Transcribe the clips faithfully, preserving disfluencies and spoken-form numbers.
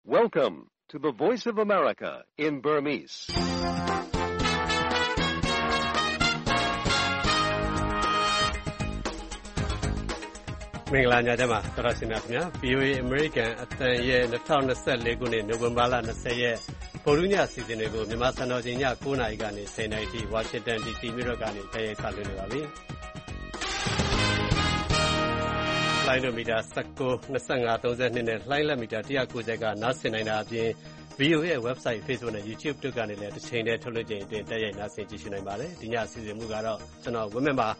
Welcome to the Voice of America in Burmese. ။မင်္ဂလာညချမ်းပါသောရရှင်များခင်ဗျာ ဗွီအိုအေ American အသံရဲ့၂၀၂၄ခုနှစ်နိုဝင်ဘာလ၂၀ရက်ဗုဒ္ဓညအစီအစဉ်တွေကိုမြန်မာစံတော်ချိန်ည၉နာရီကနေ၁၀နာရီထိဝါရှင်တန် ဒီစီ မြို့တော်ကနေတရက်ခါလွှင့်နေပါပြီ။လိုင်းဒိုမီတာ၁၉ ၂၅ ၃၂နဲ့လှိုင်းလက်မီတာ၁၉၀ကနားဆင်နိုင်တာအပြင် ဗွီအိုအေရဲ့ website Facebook နဲ့ YouTube တို့ကနေလည်းတစ်ချိန်တည်းထုတ်လွှင့်ချိန်အတွင်းတက်ရိုက်နားဆင်ကြည့်ရှုနိုင်ပါတယ်။ဒီညအစီအစဉ်မူကတော့ကျွန်တော်ဝင်းမင်းပါ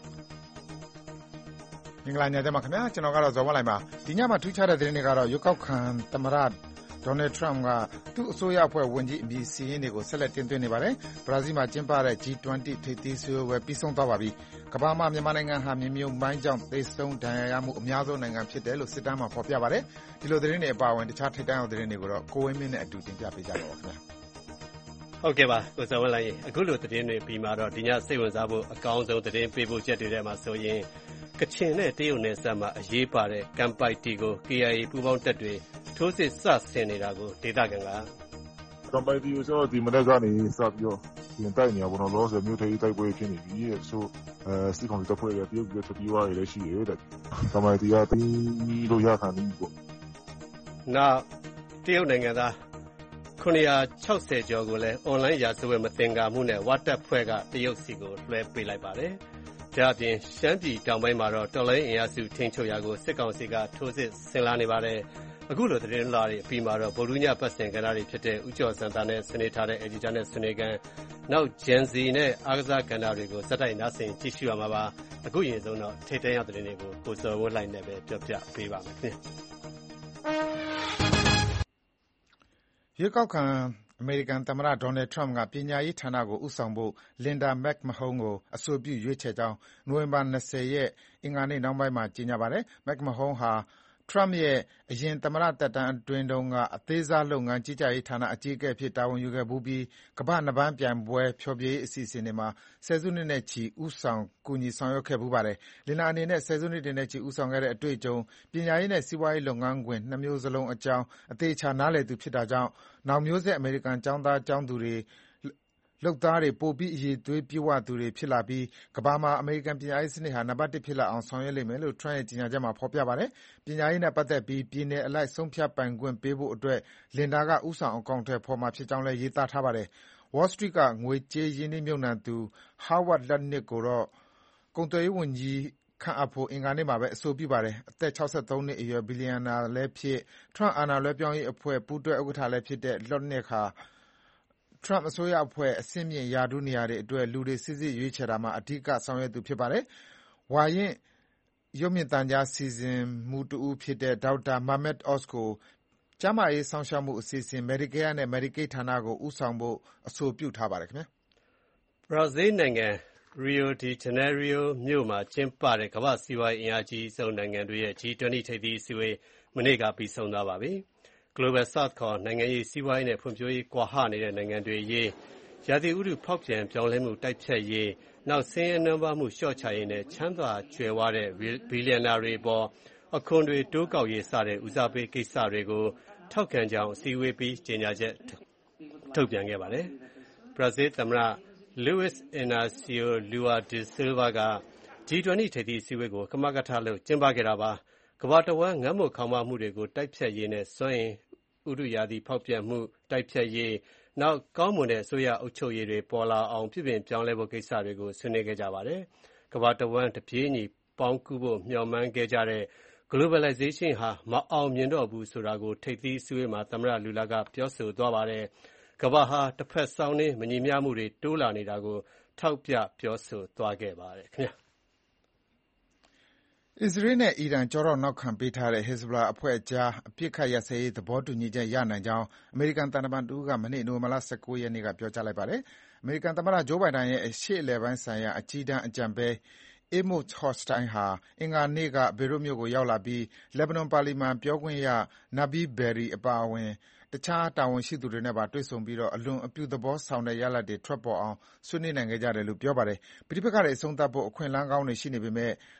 မင်္ဂလာညချမ်းပါခင်ဗျာကျွန်တော်ကတော့ဇော်ဝလိုက်ပါဒီညမှာထူးခြားတဲ့သတင်းတွေကတော့ရွေးကောက်ခံသမ္မတဒေါ်နယ်ထရမ့်ကသူ့အစိုးရအဖွဲ့ဝင်ကြီးအမည်စီရင်တွေကိုဆက်လက်တင်သွင်းနေပါတယ်ဘရာဇီးမှာကျင်းပတဲ့ G ၂၀ ထိပ်သီးဆွေးနွေးပွဲပြီးဆုံးသွားပါပြီကမ္ဘာမှာမြန်မာနိုင်ငံဟာမြေမြုပ်မိုင်းကြောင့်သေဆုံးဒဏ်ရာရမှုအများဆုံးနိုင်ငံဖြစ်တယ်လို့စစ်တမ်းမှာဖော်ပြပါတယ်ဒီလိုသတင်းတွေအပါအဝင်တခြားထိပ်တန်းအောင်သတင်းတွေကိုတော့ကိုဝင်းမင်းနဲ့အတူတင်ပြပေးကြပါဦးခင်ဗျာဟုတ်ကဲ့ပါကိုစောဝင်းလိုက်အခုလိုသတင်းတွေပြီးမှတော့ဒီညစိတ်ဝင်စားဖို့အကောင်းဆုံးသတင်းပေးဖို့ချက်တွေထဲမှာဆိုရင်ကချင်နဲ့တရုတ်နယ်စပ်မှာအရေးပါတဲ့ကမ်ပိုက်တီကို ကေအိုင်အေ ပူးပေါင်းတပ်တွေထိုးစစ်စဆင်နေတာကိုဒေသခံကကမ်ပိုက်တီကိုကျွန်တော်ဒီမနေ့ကနေစပြီးတော့ပြင်တိုက်နေရပါတော့လောဆယ်မြို့ထိပ်တိုက်ပွဲဖြစ်နေပြီဆိုအဲစစ်ကောင်စီတပ်ဖွဲ့တွေတရုတ်ပြည်ထွက်ပြေးသွားရလည်းရှိတယ်တဲ့ကမ်ပိုက်တီကပြီးလို့ရခံနေပြီပေါ့နောက်တရုတ်နိုင်ငံသားခုနှစ်ရာ၆၀ကျော်ကိုလည်းအွန်လိုင်းရာဇဝတ်မသင်္ကာမှုနဲ့ဝါတပ်ဖွဲ့ကတရုတ်စီကိုလွှဲပေးလိုက်ပါတယ်ဒါအပြင်ရှမ်းပြည်တောင်ပိုင်းမှာတော့တော်လိုင်းအင်အားစုထိန်းချုပ်ရာကိုစစ်ကောင်စီကထိုးစစ်ဆင်လာနေပါတယ်အခုလိုသတင်းလာတွေအပြီးမှာတော့ဗိုလ်ဒူးညပတ်စင်ကဏ္ဍတွေဖြစ်တဲ့ဥကျော်စံတာနဲ့ဆွေးနွေးထားတဲ့ Editor နဲ့ဆွေးနွေးကန်နောက် Gen Z နဲ့အားကစားကဏ္ဍတွေကိုစက်တိုက်နားဆင်ကြည့်ရှုရမှာပါအခုရင်ဆုံးတော့ထိပ်တန်းရောက်သတင်းတွေကိုကိုစောဝတ်လိုက်နဲ့ပဲပြောပြပေးပါမယ်ခင်ဗျရွေးကောက်ခံအမေရိကန်သမ္မတဒေါ်နယ်ထရမ့်ကပညာရေးဌာနကိုဦးဆောင်ဖို့လင်ဒါမက်မဟုန်းကိုအဆိုပြုရွေးချယ်ကြောင်းနိုဝင်ဘာ၂၀ရက်အင်္ဂါနေ့နှောင်းပိုင်းမှာကြေညာပါတယ်။မက်မဟုန်းဟာထရမ့်ရဲ့အရင်သမ္မတသက်တမ်းအတွင်းတုန်းကအသေးစားလုပ်ငန်းကြီးကြပ်ရေးဌာနအကြီးအကဲအဖြစ်တာဝန်ယူခဲ့ဖူးပြီးကမ္ဘာ့နပန်းပြိုင်ပွဲဖျော်ဖြေရေးအစီအစဉ်တွေမှာဆယ်စုနှစ်နဲ့ချီဦးဆောင်ကူညီဆောင်ရွက်ခဲ့ဖူးပါတယ်။လင်ဒါအနေနဲ့ဆယ်စုနှစ်တွေနဲ့ချီဦးဆောင်ခဲ့တဲ့အတွေ့အကြုံပညာရေးနဲ့စီးပွားရေးလုပ်ငန်းခွင်နှစ်မျိုးစလုံးအကြောင်းအသေအချာနားလည်သူဖြစ်တာကြောင့်နောက်မျိုးဆက်အမေရိကန်ကျောင်းသားကျောင်းသူတွေလုပ်သားတွေပိုပြီးအရေးသွေးပြည့်ဝသူတွေဖြစ်လာပြီးကမ္ဘာမှာအမေရိကန်ပညာရေးစနစ်ဟာနံပါတ်တစ်ဖြစ်လာအောင်ဆောင်ရွက်လိမ့်မယ်လို့ထရမ့်ရဲ့ကြေညာချက်မှာဖော်ပြပါတယ်။ပညာရေးနဲ့ပတ်သက်ပြီးပြည်နယ်အလိုက်ဆုံးဖြတ်ပိုင်ခွင့်ပေးဖို့အတွက်လင်ဒါကဦးဆောင်အကောင်အထည်ဖော်မှာဖြစ်ကြောင်းလည်းရေးသားထားပါတယ်။ Wall Street ကငွေကြေးရင်းနှီးမြှုပ်နှံသူ Howard Lutnick ကိုတော့ကုန်သွယ်ရေးဝန်ကြီးခန့်အပ်ဖို့အင်္ဂါနေ့မှာပဲအဆိုပြုပါတယ်။အသက်၆၃နှစ်အရွယ်ဘီလီယံနာလည်းဖြစ်ထရမ့်အာဏာလွှဲပြောင်းရေးအဖွဲ့ပူးတွဲဥက္ကဋ္ဌလည်းဖြစ်တဲ့ Lutnick ဟာထရမ့်အစိုးရအဖွဲ့အဆင့်မြင့်ရာထူးနေရာတွေအတွက်လူတွေစိစစ်ရွေးချယ်တာမှာအဓိကဆောင်ရွက်သူဖြစ်ပါတယ်။ဝါရင့်ရုပ်မြင်သံကြားစီစဉ်မှုတဦးဖြစ်တဲ့ဒေါက်တာ Mehmet Oz ကိုကျန်းမာရေးစောင့်ရှောက်မှုအစီအစဉ် Medicare နဲ့ Medicaid ဌာနကိုဦးဆောင်ဖို့အဆိုပြုထားပါတယ်ခင်ဗျာ။ဘရာဇီးနိုင်ငံ Rio de Janeiro မြို့မှာကျင်းပတဲ့ကမ္ဘာ့စီးပွားရေးအင်အားကြီးဆုံးနိုင်ငံတွေရဲ့ G ၂၀ ထိပ်သီးအစည်းအဝေးမနေ့ကပြီးဆုံးသွားပါပြီ။ Global South ခေါ်နိုင်ငံရေးစီးပွားရေးနဲ့ဖွံ့ဖြိုးရေးကွာဟနေတဲ့နိုင်ငံတွေအရေးရာသီဥတုဖောက်ပြန်ပြောင်းလဲမှုတိုက်ဖျက်ရေးနောက်ဆင်းရဲနွမ်းပါးမှုလျှော့ချရေးနဲ့ချမ်းသာကြွယ်ဝတဲ့ဘီလီယံနာတွေအပေါ်အခွန်တွေတိုးကောက်ရေးစတဲ့ဦးစားပေးကိစ္စတွေကိုထောက်ခံကြောင်းအစည်းအဝေးပြီးကြေညာချက်ထုတ်ပြန်ခဲ့ပါတယ်။ ဘရာဇီးသမ္မတ Luiz Inacio Lula da Silva က G ၂၀ ထိပ်သီးအစည်းအဝေးကိုကမကထလုပ်ကျင်းပခဲ့တာပါ။ကမ္ဘာတဝန်းငတ်မွတ်ခေါင်းပါးမှုတွေကိုတိုက်ဖျက်ရေးနဲ့စွမ်းအင်ဥတုရာသီဖောက်ပြန်မှုတိုက်ဖျက်ရေးနောက်ကောင်းမွန်တဲ့အစိုးရအုပ်ချုပ်ရေးတွေပေါ်လာအောင်ပြုပြင်ပြောင်းလဲဖို့ကိစ္စတွေကိုဆွေးနွေးခဲ့ကြပါတယ်။ကမ္ဘာတဝန်းတပြေးညီပေါင်းကူးဖို့မျှော်မှန်းခဲ့ကြတဲ့ Globalization ဟာမအောင်မြင်တော့ဘူးဆိုတာကိုထိပ်သီးအစည်းအဝေးမှာသမ္မတလူလာကပြောဆိုသွားပါတယ်။ကမ္ဘာဟာတစ်ဖက်စောင်းနှင်းမညီမျှမှုတွေတိုးလာနေတာကိုထောက်ပြပြောဆိုသွားခဲ့ပါတယ်ခင်ဗျာ။အစ္စရေးနဲ့အီရန်ကျောထောက်နောက်ခံပေးထားတဲ့ Hezbollah အဖွဲ့အကြားအပစ်အခတ်ရပ်စဲရေးသဘောတူညီချက်ရနိုင်ကြောင်းအမေရိကန်သံတမန်တဦးကမနေ့နိုဝင်ဘာလ၁၉ရက်နေ့ကပြောကြားလိုက်ပါတယ်။အမေရိကန်သမ္မတ Joe Biden ရဲ့အရှေ့အလယ်ပိုင်းဆိုင်ရာအကြီးတန်းအကြံပေး Amos Hochstein ဟာအင်္ဂါနေ့ကဘေရွတ်မြို့ကိုရောက်လာပြီးလက်ဘနွန်ပါလီမန်ပြောခွင့်ရ Nabil Berri အပါအဝင်တခြားတာဝန်ရှိသူတွေနဲ့ပါတွေ့ဆုံပြီးအလွန်အပြုသဘောဆောင်တဲ့ရလဒ်တွေထွက်ပေါ်အောင်ဆွေးနွေးနိုင်ခဲ့ကြတယ်လို့ပြောပါတယ်။ပဋိပက္ခတွေအဆုံးသတ်ဖို့အခွင့်အလမ်းကောင်းတွေရှိနေပေမဲ့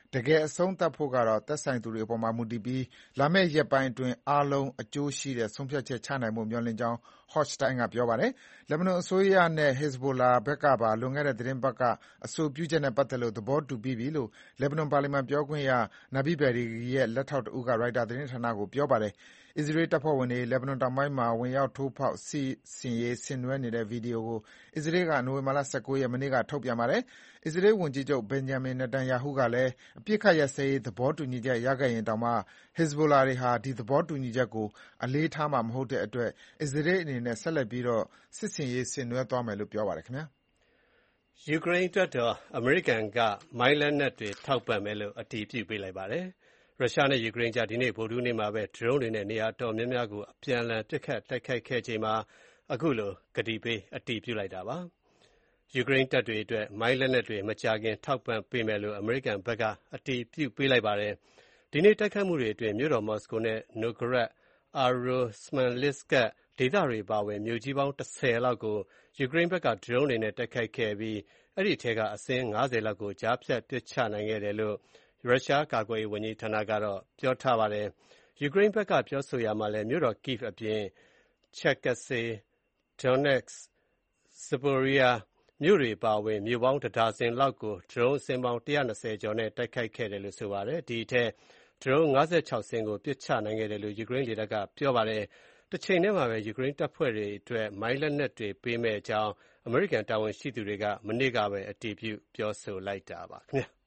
တကယ်အဆုံးသတ်ဖို့ကတော့သက်ဆိုင်သူတွေအပေါ်မှာမူတည်ပြီးလာမယ့်ရက်ပိုင်းအတွင်းအားလုံးအကျိုးရှိတဲ့ဆုံးဖြတ်ချက်ချနိုင်ဖို့မျှော်လင့်ကြောင်း Hochstein ကပြောပါတယ်။လက်ဘနွန်အစိုးရနဲ့ Hezbollah ဘက်ကပါလွန်ခဲ့တဲ့သီတင်းပတ်ကအဆိုပြုချက်နဲ့ပတ်သက်လို့သဘောတူပြီးပြီလို့လက်ဘနွန်ပါလီမန်ပြောခွင့်ရ Nabi Berri ရဲ့လက်ထောက်တဦးက ရိုက်တာသတင်းဌာနကိုပြောပါတယ်။အစ္စရေးတပ်ဖွဲ့ဝင်တွေလက်ဘနွန်တောင်ပိုင်းမှာဝင်ရောက်ထိုးဖောက်စစ်ဆင်ရေးဆင်နွှဲနေတဲ့ဗီဒီယိုကိုအစ္စရေးကနိုဝင်ဘာလ ၁၉ ရက်မနေ့ကထုတ်ပြန်ပါတယ်။အစ္စရေးဝန်ကြီးချုပ် Benjamin Netanyahu ကလည်းအပစ်အခတ်ရပ်စဲရေးသဘောတူညီချက်ရခဲ့ရင်တောင်မှ Hezbollah တွေဟာဒီသဘောတူညီချက်ကိုအလေးထားမှာမဟုတ်တဲ့အတွက်အစ္စရေးအနေနဲ့ဆက်လက်ပြီးစစ်ဆင်ရေးဆင်နွှဲသွားမယ်လို့ပြောပါတယ်ခင်ဗျာ။ယူကရိန်းအတွက်တော့အမေရိကန်ကမိုင်းလက်နက်တွေထောက်ပံ့မယ်လို့အတည်ပြုပေးလိုက်ပါတယ်။ရုရှားနဲ့ယူကရိန်းကြားဒီနေ့ဗုဒ္ဓဟူးနေ့မှာပဲဒရုန်းတွေနဲ့နေရာတော်များများကိုအပြန်အလှန်ပစ်ခတ်တိုက်ခိုက်ခဲ့ချိန်မှာအခုလိုကတိပေးအတည်ပြုလိုက်တာပါ။ယူကရိန်းတပ်တွေအတွက်မိုင်းလက်နက်တွေမကြာခင်ထောက်ပံ့ပေးမယ်လို့အမေရိကန်ဘက်ကအတည်ပြုပေးလိုက်ပါတယ်။ဒီနေ့တိုက်ခိုက်မှုတွေအတွင်းမြို့တော်မော်စကိုနဲ့နိုဂရက်အာရိုစမန်လစ်ကဒေသတွေပါဝင်မြို့ကြီးပေါင်း၁၀လောက်ကိုယူကရိန်းဘက်ကဒရုန်းတွေနဲ့တိုက်ခိုက်ခဲ့ပြီးအဲ့ဒီထဲကအစင်း၅၀လောက်ကိုကြားဖြတ်ပစ်ချနိုင်ခဲ့တယ်လို့ရုရှားကာကွယ်ရေးဝန်ကြီးဌာနကတော့ပြောထားပါတယ်။ယူကရိန်းဘက်ကပြောဆိုရာမှာလည်းမြို့တော် Kyiv အပြင် Cherkasy, Donetsk, Zaporizhzhia မြို့တွေပါဝင်မြို့ပေါင်းတစ်ဒါဇင်လောက်ကိုဒရုန်းအစင်းပေါင်း၁၂၀ကျော်နဲ့တိုက်ခိုက်ခဲ့တယ်လို့ဆိုပါတယ်။ဒီအထဲဒရုန်း၅၆စင်းကိုပစ်ချနိုင်ခဲ့တယ်လို့ယူကရိန်းလေတပ်ကပြောပါတယ်။တစ်ချိန်တည်းမှာပဲယူကရိန်းတပ်ဖွဲ့တွေအတွက်မိုင်းလက်နက်တွေပေးမယ့်အကြောင်းအမေရိကန်တာဝန်ရှိသူတွေကမနေ့ကပဲအတည်ပြုပြောဆိုလိုက်တာပါခင်ဗျာ။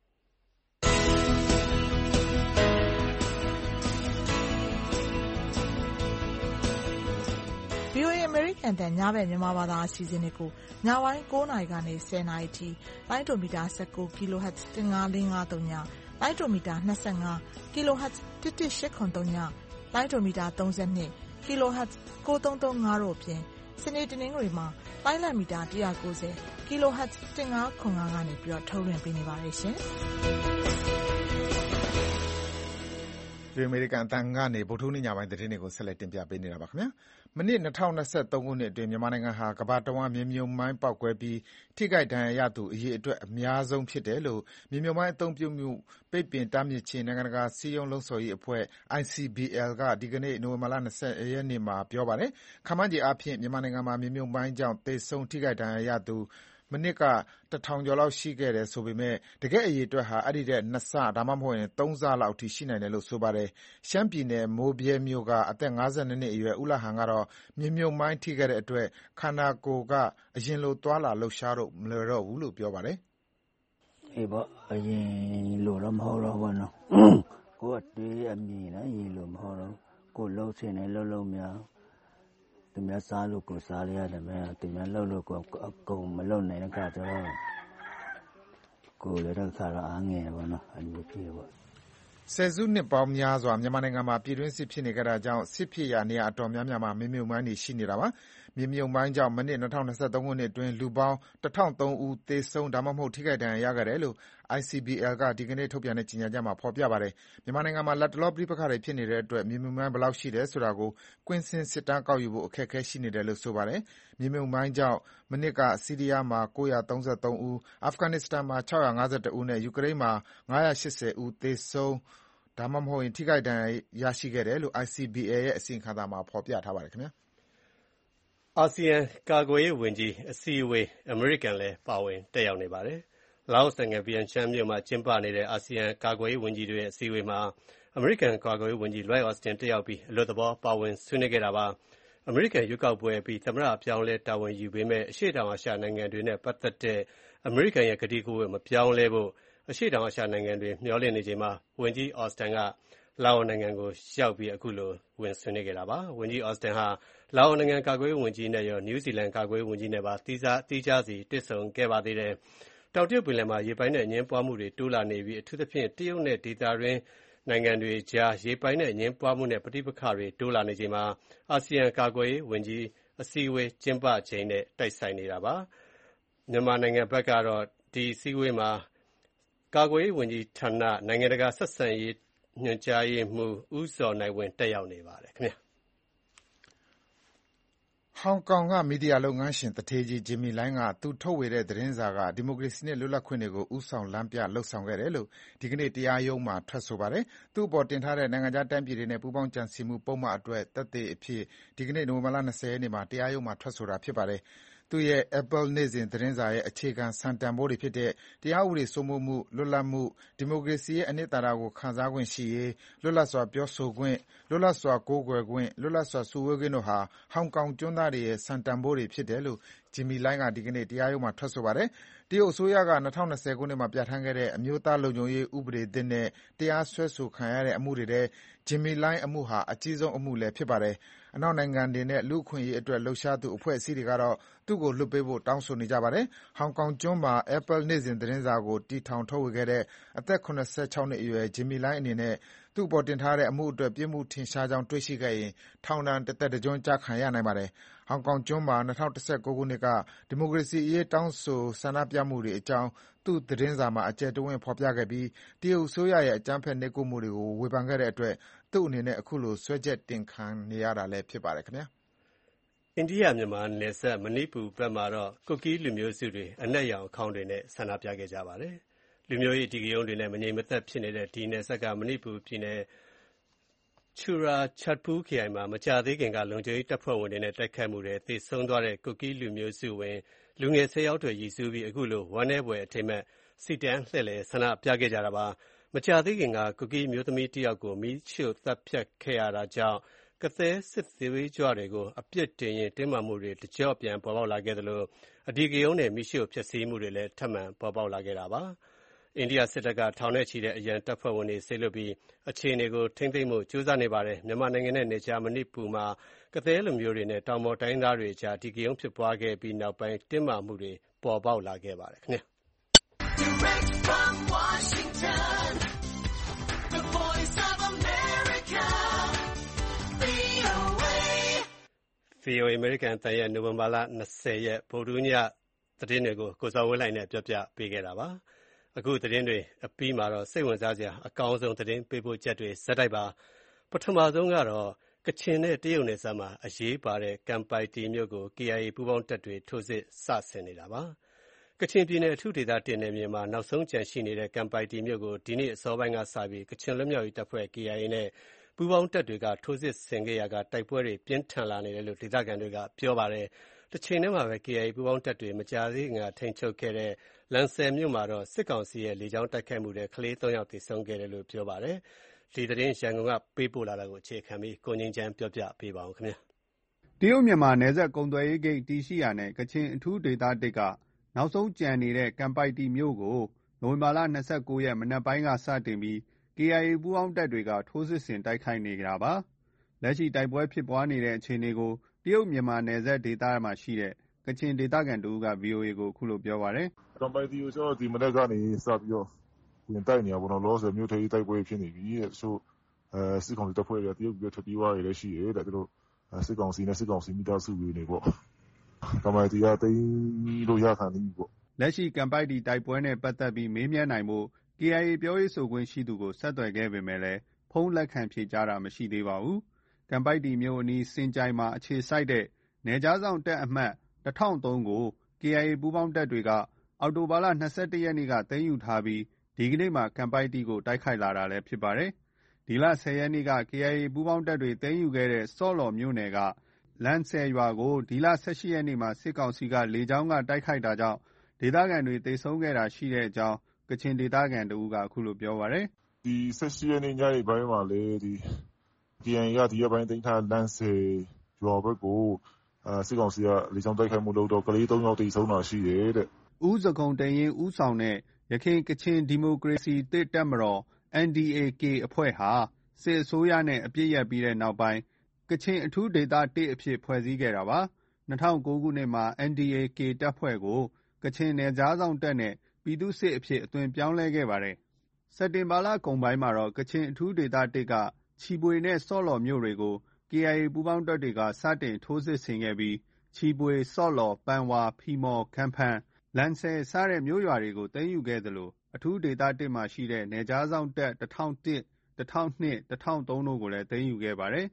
ဗွီအိုအေ အမေရိကန်အသံညဘက်မြန်မာဘာသာအစီအစဉ်တွေကိုညပိုင်း၉နာရီကနေ၁၀နာရီထိလိုင်းဒိုမီတာ၁၉ kHz ၁၅၄၅၃ညလိုင်းဒိုမီတာ၂၅ kHz ၁၁၈၇၃ညလိုင်းဒိုမီတာ၃၂ kHz ၉၃၃၅တို့အပြင်စနေတနင်္ဂနွေမှာလိုင်းလံမီတာ၁၉၀ kHz ၁၅၇၅ကနေပြီးတော့ထုတ်လွှင့်ပေးနေပါတယ်ရှင်။ဒီအမေရိကန်အသံကနေဗုဒ္ဓဟူးနေ့ညပိုင်းသတင်းတွေကိုဆက်လက်တင်ပြပေးနေတာပါခင်ဗျာ။မနှစ်၂၀၂၃ခုနှစ်အတွင်းမြန်မာနိုင်ငံဟာကမ္ဘာတဝန်းမြေမြုပ်မိုင်းပေါက်ကွဲပြီးထိခိုက်ဒဏ်ရာရသူအရေအတွက်အများဆုံးဖြစ်တယ်လို့မြေမြုပ်မိုင်းအသုံးပြုမှုပိတ်ပင်တားမြစ်ခြင်းနိုင်ငံတကာစည်းရုံးလှုံ့ဆော်ရေးအဖွဲ့ I C B L ကဒီကနေ့နိုဝင်ဘာလ၂၀ရက်နေ့မှာပြောပါတယ်။ခန့်မှန်းခြေအားဖြင့်မြန်မာနိုင်ငံမှာမြေမြုပ်မိုင်းကြောင့်သေဆုံးထိခိုက်ဒဏ်ရာရသူမနှစ်ကတထောင်ကျော်လောက်ရှိခဲ့တယ်ဆိုပေမဲ့တကယ့်အရေအတွက်ဟာအဲ့ဒီတဲ့နှစ်ဆဒါမှမဟုတ်ရင်သုံးဆလောက်အထိရှိနိုင်တယ်လို့ဆိုပါတယ်။ရှမ်းပြည်နယ်မိုးဗြဲမြို့ကအသက်၅၂နှစ်အရွယ်ဦးလဟန်ကတော့မြေမြုပ်မိုင်းထိခဲ့တဲ့အတွက်ခန္ဓာကိုယ်ကအရင်လိုသွာလာလှုပ်ရှားလို့မလွယ်တော့ဘူးလို့ပြောပါတယ်။အေးပေါ့အရင်လိုတော့မဟုတ်တော့ဘူးနော်။ကိုယ်ကတေးအမြင်နဲ့ရင်လိုမဟုတ်တော့ကိုလှုပ်ရှင်နဲ့လှုပ်လို့များသူများစားလို့ကိုစားရရတယ်မယ်သူများလှုပ်လို့ကိုအကုန်မလှုပ်နိုင်တဲ့ခါကျတော့ကိုလည်းတော့ခါတော့အားငယ်ပါနော်အညစ်ဖြစ်ပေါ့ဆယ်စုနှစ်ပေါင်းများစွာမြန်မာနိုင်ငံမှာပြည်တွင်းစစ်ဖြစ်နေကြတာကြောင့်စစ်ဖြစ်ရာနေရာအတော်များများမှာမြေမြုပ်မိုင်းတွေရှိနေတာပါမြေမြုပ်မိုင်းကြောင့်မနှစ်၂၀၂၃ခုနှစ်အတွင်းလူပေါင်း၁၀၀၃ဦးသေဆုံးဒါမှမဟုတ်ထိခိုက်ဒဏ်ရာရခဲ့တယ်လို့ I C B L ကဒီကနေ့ထုတ်ပြန်တဲ့ကြေညာချက်မှာဖော်ပြပါတယ်မြန်မာနိုင်ငံမှာလတ်တလောပဋိပက္ခတွေဖြစ်နေတဲ့အတွက်မြေမြုပ်မိုင်းဘယ်လောက်ရှိတယ်ဆိုတာကိုကွင်းဆင်းစစ်တမ်းကောက်ယူဖို့အခက်အခဲရှိနေတယ်လို့ဆိုပါတယ်မြေမြုပ်မိုင်းကြောင့်မနှစ်ကဆီးရီးယားမှာ၉၃၃ဦးအာဖဂန်နစ္စတန်မှာ၆၅၁ဦးနဲ့ယူကရိန်းမှာ၅၈၀ဦးသေဆုံးဒါမှမဟုတ်ရင်ထိခိုက်ဒဏ်ရာရရှိခဲ့တယ်လို့ I C B L ရဲ့အစီရင်ခံစာမှာဖော်ပြထားပါတယ်ခင်ဗျာအာဆီယံကာကွယ်ရေးဝန်ကြီးအစည်းအဝေးအမေရိကန်လည်းပါဝင်တက်ရောက်နေပါတယ်။လာအိုနိုင်ငံဗီယန်ချန်မြို့မှာကျင်းပနေတဲ့အာဆီယံကာကွယ်ရေးဝန်ကြီးတွေရဲ့အစည်းအဝေးမှာအမေရိကန်ကာကွယ်ရေးဝန်ကြီး Lloyd Austin တက်ရောက်ပြီးအလွတ်သဘောပါဝင်ဆွေးနွေးခဲ့တာပါ။အမေရိကန်ရွေးကောက်ပွဲပြီးသမ္မတအပြောင်းလဲတာဝန်ယူပေမဲ့အရှေ့တောင်အာရှနိုင်ငံတွေနဲ့ပတ်သက်တဲ့အမေရိကန်ရဲ့ကတိကဝတ်မပြောင်းလဲဖို့အရှေ့တောင်အာရှနိုင်ငံတွေမျှော်လင့်နေချိန်မှာဝန်ကြီး Austin ကလာအိုနိုင်ငံကိုရောက်ပြီးအခုလိုဝင်ဆွေးနွေးခဲ့တာပါ။ဝန်ကြီး Austin ဟာလာအိုနိုင်ငံကာကွယ်ရေးဝန်ကြီးနဲ့ရောနယူးဇီလန်ကာကွယ်ရေးဝန်ကြီးနဲ့ပါသီးခြားသီးခြားစီတွေ့ဆုံခဲ့ပါသေးတယ်။တောင်တရုတ်ပင်လယ်မှာရေပိုင်နဲ့အငြင်းပွားမှုတွေတိုးလာနေပြီးအထူးသဖြင့်တရုတ်နဲ့ဒေသတွင်းနိုင်ငံတွေကြားရေပိုင်နဲ့အငြင်းပွားမှုနဲ့ပဋိပက္ခတွေတိုးလာနေချိန်မှာအာဆီယံကာကွယ်ရေးဝန်ကြီးအစည်းအဝေးကျင်းပချိန်နဲ့တိုက်ဆိုင်နေတာပါ။မြန်မာနိုင်ငံဘက်ကတော့ဒီအစည်းအဝေးမှာကာကွယ်ရေးဝန်ကြီးဌာနနိုင်ငံတကာဆက်ဆံရေးညွှန်ကြားရေးမှူးဦးဇော်နိုင်ဝင်းတက်ရောက်နေပါတယ်ခင်ဗျာဟောင်ကောင်ကမီဒီယာလုပ်ငန်းရှင်သူဌေးကြီး ဂျင်မီလိုင်းကသူထုတ်ဝေတဲ့သတင်းစာကဒီမိုကရေစီနဲ့လွတ်လပ်ခွင့်တွေကိုဦးဆောင်လမ်းပြလုပ်ဆောင်ခဲ့တယ်လို့ဒီကနေ့တရားရုံးမှာထွက်ဆိုပါတယ်။သူ့အပေါ်တင်ထားတဲ့နိုင်ငံခြားတိုင်းပြည်တွေနဲ့ပူးပေါင်းကြံစည်မှုပုဒ်မအတွက်သက်သေအဖြစ်ဒီကနေ့နိုဝင်ဘာလ၂၀ရက်နေ့မှာတရားရုံးမှာထွက်ဆိုတာဖြစ်ပါတယ်။သူ့ရဲ့ Apple နေ့စဉ်သတင်းစာရဲ့အခြေခံစံတန်ဖိုးတွေဖြစ်တဲ့တရားဥပဒေစိုးမိုးမှု၊လွတ်လပ်မှု၊ဒီမိုကရေစီရဲ့အနှစ်သာရကိုခံစားခွင့်ရှိရေး၊လွတ်လပ်စွာပြောဆိုခွင့်၊လွတ်လပ်စွာကိုးကွယ်ခွင့်၊လွတ်လပ်စွာစုဝေးခွင့်တို့ဟာဟောင်ကောင်ကျွန်းသားတွေရဲ့စံတန်ဖိုးတွေဖြစ်တယ်လို့ဂျင်မီလိုင်းကဒီကနေ့တရားရုံးမှာထွက်ဆိုပါတယ်။တရုတ်အစိုးရက၂၀၂၀ခုနှစ်မှာပြဋ္ဌာန်းခဲ့တဲ့အမျိုးသားလုံခြုံရေးဥပဒေသစ်နဲ့တရားစွဲဆိုခံရတဲ့အမှုတွေထဲဂျင်မီလိုင်းအမှုဟာအကြီးဆုံးအမှုလည်းဖြစ်ပါတယ်။အနောက်နိုင်ငံတွေနဲ့လူ့အခွင့်အရေးအတွက်လှုပ်ရှားသူအဖွဲ့အစည်းတွေကတော့သူ့ကိုလွှတ်ပေးဖို့တောင်းဆိုနေကြပါတယ်။ဟောင်ကောင်ကျွန်းမှာ Apple နေ့စဉ်သတင်းစာကိုတည်ထောင်ထုတ်ဝေခဲ့တဲ့အသက်၇၆နှစ်အရွယ်ဂျင်မီလိုင်းအနေနဲ့သူ့အပေါ်တင်ထားတဲ့အမှုအတွက်ပြစ်မှုထင်ရှားကြောင်းတွေ့ရှိခဲ့ရင်ထောင်ဒဏ်တသက်တကျွန်းကျခံရနိုင်ပါတယ်။ဟောင်ကောင်ကျွန်းမှာ၂၀၁၉ခုနှစ်ကဒီမိုကရေစီအရေးတောင်းဆိုဆန္ဒပြမှုတွေအကြောင်းသူ့သတင်းစာမှာအကျယ်တဝင့်ဖော်ပြခဲ့ပြီးတရုတ်အစိုးရရဲ့အကြမ်းဖက်နှိပ်ကွပ်မှုတွေကိုဝေဖန်ခဲ့တဲ့အတွက်သူ့အနေနဲ့အခုလိုစွဲချက်တင်ခံနေရတာလည်းဖြစ်ပါတယ်ခင်ဗျာ။အိန္ဒိယမြန်မာနယ်စပ်မဏိပူဘက်မှာတော့ကူကီးလူမျိုးစုတွေအနက်ရောင်အခေါင်းတွေနဲ့ဆန္ဒပြခဲ့ကြပါတယ်။လူမျိုးရေးအဓိကရုဏ်းတွေနဲ့မငြိမ်မသက်ဖြစ်နေတဲ့ဒီနယ်စပ်ကမဏိပူပြည်နယ်ချူရာချတ်ပူးခရိုင်မှာမကြာသေးခင်ကလုံခြုံရေးတပ်ဖွဲ့ဝင်တွေနဲ့တိုက်ခိုက်မှုတွေသေဆုံးသွားတဲ့ကူကီးလူမျိုးစုဝင်လူငယ်ဆယ်ယောက်တွေရည်စူးပြီးအခုလိုဝမ်းနည်းဖွယ်အထိမ်းအမှတ်စီတန်းလှည့်လည်ဆန္ဒပြခဲ့ကြတာပါ။မကြာသေးခင်ကကူကီးမျိုးသမီးတစ်ယောက်ကိုမီးရှို့သတ်ဖြတ်ခဲ့ရတာကြောင့်ကသည်းစစ်သွေးကြွတွေကိုအပြစ်တင်ရင်တင်းမာမှုတွေတကြော့ပြန်ပေါ်ပေါက်လာခဲ့သလိုအဓိကရုဏ်းနဲ့မီးရှို့ဖျက်ဆီးမှုတွေလည်းထပ်မံပေါ်ပေါက်လာခဲ့တာပါ။အိန္ဒိယစစ်တပ်ကထောင်နဲ့ချီတဲ့အရန်တပ်ဖွဲ့ဝင်တွေစေလွှတ်ပြီးအခြေအနေကိုထိန်းသိမ်းဖို့ကြိုးစားနေပါတယ်။မြန်မာနိုင်ငံနဲ့နယ်ခြားမဏိပူမှာကသည်းလူမျိုးတွေနဲ့တောင်ပေါ်တိုင်းသားတွေကြားအဓိကရုဏ်းဖြစ်ပွားခဲ့ပြီးနောက်ပိုင်းတင်းမာမှုတွေပေါ်ပေါက်လာခဲ့ပါတယ်ခင်ဗျာ။ Direct from Washington, the voice of America, ဗွီအိုအေ American တန်ရဲ့နိုဝင်ဘာလ၂၀ရက်ဗုဒ္ဓဟူးညသတင်းတွေကိုကိုဇော်ဝင်းလှိုင်နဲ့ပြောပြပေးခဲ့တာပါ။အခုသတင်းတွေအပြီးမှာတော့စိတ်ဝင်စားစရာအကောင်းဆုံးသတင်းပေးပို့ချက်တွေဇက်တိုက်ပါ။ပထမဆုံးကတော့ကချင်နဲ့တရုတ်နယ်စပ်မှာအရေးပါတဲ့ကမ်ပိုင်တီမြို့ကို ကေအိုင်အေ ပူးပေါင်းတပ်တွေထိုးစစ်စဆင်နေတာပါ။ကချင်ပြည်နယ်အထူးဒေသတစ်နယ်မြေမှာနောက်ဆုံးကျန်ရှိနေတဲ့ကမ်ပိုင်တီမြို့ကိုဒီနေ့အစောပိုင်းကစပြီးကချင်လွတ်မြောက်ရေးတပ်ဖွဲ့ ကေအိုင်အေ နဲ့ပူးပေါင်းတပ်တွေကထိုးစစ်ဆင်ခဲ့ရာကတိုက်ပွဲတွေပြင်းထန်လာနေတယ်လို့ဒေသခံတွေကပြောပါတယ်။တချိန်တည်းမှာပဲ ကေအိုင်အေ ပူးပေါင်းတပ်တွေမကြာသေးခင်ကထိန်းချုပ်ခဲ့တဲ့လန်ဆယ်မြို့မှာတော့စစ်ကောင်စီရဲ့လေကြောင်းတိုက်ခိုက်မှုတွေကလေးသုံးယောက်သေဆုံးခဲ့တယ်လို့ပြောပါတယ်။ဒီသတင်းရန်ကုန်ကပေးပို့လာတာကိုအခြေခံပြီးကိုငင်းချမ်းပြောပြပေးပါဦးခင်ဗျာ။တရုတ်မြန်မာနယ်စပ်ကုန်သွယ်ရေးဂိတ်တည်ရှိရာနဲ့ကချင်အထူးဒေသတစ်ကနောက်ဆုံးကျန်နေတဲ့ကမ်ပိုင်တီမြို့ကိုနိုဝင်ဘာလ၂၉ရက်မနက်ပိုင်းကစတင်ပြီး ကေအိုင်အေ ပူးပေါင်းတပ်တွေကထိုးစစ်ဆင်တိုက်ခိုက်နေတာပါ။လက်ရှိတိုက်ပွဲဖြစ်ပွားနေတဲ့အခြေအနေကိုတရုတ်မြန်မာနယ်စပ်ဒေသမှာရှိတဲ့ကချင်ဒေသခံတဦးက ဗွီအိုအေကိုအခုလိုပြောပါတယ်။ကမ်ပိုင်တီကိုကျတော့ဒီမနက်ကနေစပြီးတော့ဝင်တိုက်နေတာပေါ့နော်။လောလောဆယ်မြို့ထဲတိုက်ပွဲဖြစ်နေပြီတဲ့။တချို့အဲစစ်ကောင်စီတပ်ဖွဲ့တွေကတရုတ်ပြည်ထွက်ပြေးသွားတွေလည်းရှိတယ်တဲ့။သူတို့စစ်ကောင်စီနဲ့စစ်ကောင်စီမိသားစုတွေနေပေါ့။ကမ်ပိုင်တီကသိမ်းလို့ရခံနေပြီပေါ့။လက်ရှိကမ်ပိုင်တီတိုက်ပွဲနဲ့ပတ်သက်ပြီးမေးမြန်းနိုင်ဖို့ကေအိုင်အေပြောရေးဆိုခွင့်ရှိသူကိုဆက်သွယ်ခဲ့ပေမဲ့လည်းဖုန်းလက်ခံဖြေကြားတာမရှိသေးပါဘူး။ကမ်ပိုင်တီမြို့အနီးစင်ကြိုင်မှာအခြေစိုက်တဲ့နယ်ခြားစောင့်တပ်အမှတ်၁၀၀၃ကို ကေအိုင်အေ ပူးပေါင်းတပ်တွေကအောက်တိုဘာလ၂၁ရက်နေ့ကသိမ်းယူထားပြီးဒီကနေ့မှာကမ်ပိုင်တီကိုတိုက်ခိုက်လာတာလည်းဖြစ်ပါတယ်။ဒီလ၁၀ရက်နေ့က ကေအိုင်အေ ပူးပေါင်းတပ်တွေသိမ်းယူခဲ့တဲ့ဆော့လော်မြို့နယ်ကလန်ဆယ်ရွာကိုဒီလ၁၈ရက်နေ့မှာစစ်ကောင်စီကလေကြောင်းကတိုက်ခိုက်တာကြောင့်ဒေသခံတွေသေဆုံးခဲ့တာရှိတဲ့အကြောင်းကချင်ဒေသခံတဦးကအခုလိုပြောပါတယ်။ဒီ၁၈ရက်နေ့ညနေပိုင်းမှာလေဒီ ကေအိုင်အေကဒီရက်ပိုင်းသိမ်းထားလန်ဆယ်ရွာဘက်ကိုအဲစစ်ကောင်စီကလေကြောင်းတိုက်ခိုက်မှုလုပ်တော့ကလေး၃ယောက်သေဆုံးတာရှိတယ်တဲ့။ဦးစကုံတရင်ဦးဆောင်တဲ့ရခိုင်ကချင်ဒီမိုကရေစီတပ်မတော် အန် ဒီ အေ ကေ အဖွဲ့ဟာစစ်အစိုးရနဲ့အပြစ်ရပ်ပြီးတဲ့နောက်ပိုင်းကချင်အထူးဒေသတစ်အဖြစ်ဖွဲ့စည်းခဲ့တာပါ။၂၀၀၉ခုနှစ်မှာ အန် ဒီ အေ ကေ တပ်ဖွဲ့ကိုကချင်နယ်ခြားစောင့်တပ်နဲ့ပြည်သူ့စစ်အဖြစ်အသွင်ပြောင်းလဲခဲ့ပါတယ်။စက်တင်ဘာလကုန်ပိုင်းမှာတော့ကချင်အထူးဒေသတစ်ကချီပွေနဲ့ဆော့လော်မြို့တွေကို ကေအိုင်အေ ပူးပေါင်းတပ်တွေကစတင်ထိုးစစ်ဆင်ခဲ့ပြီးချီပွေ၊ဆော့လော်၊ပန်ဝါ၊ဖီမော်၊ခမ်းဖန်း၊လန်ဆယ်စတဲ့မြို့ရွာတွေကိုသိမ်းယူခဲ့သလိုအထူးဒေသတစ်မှာရှိတဲ့နယ်ခြားစောင့်တပ်၁၀၀၁၊၁၀၀၂၊၁၀၀၃တို့ကိုလည်းသိမ်းယူခဲ့ပါတယ်။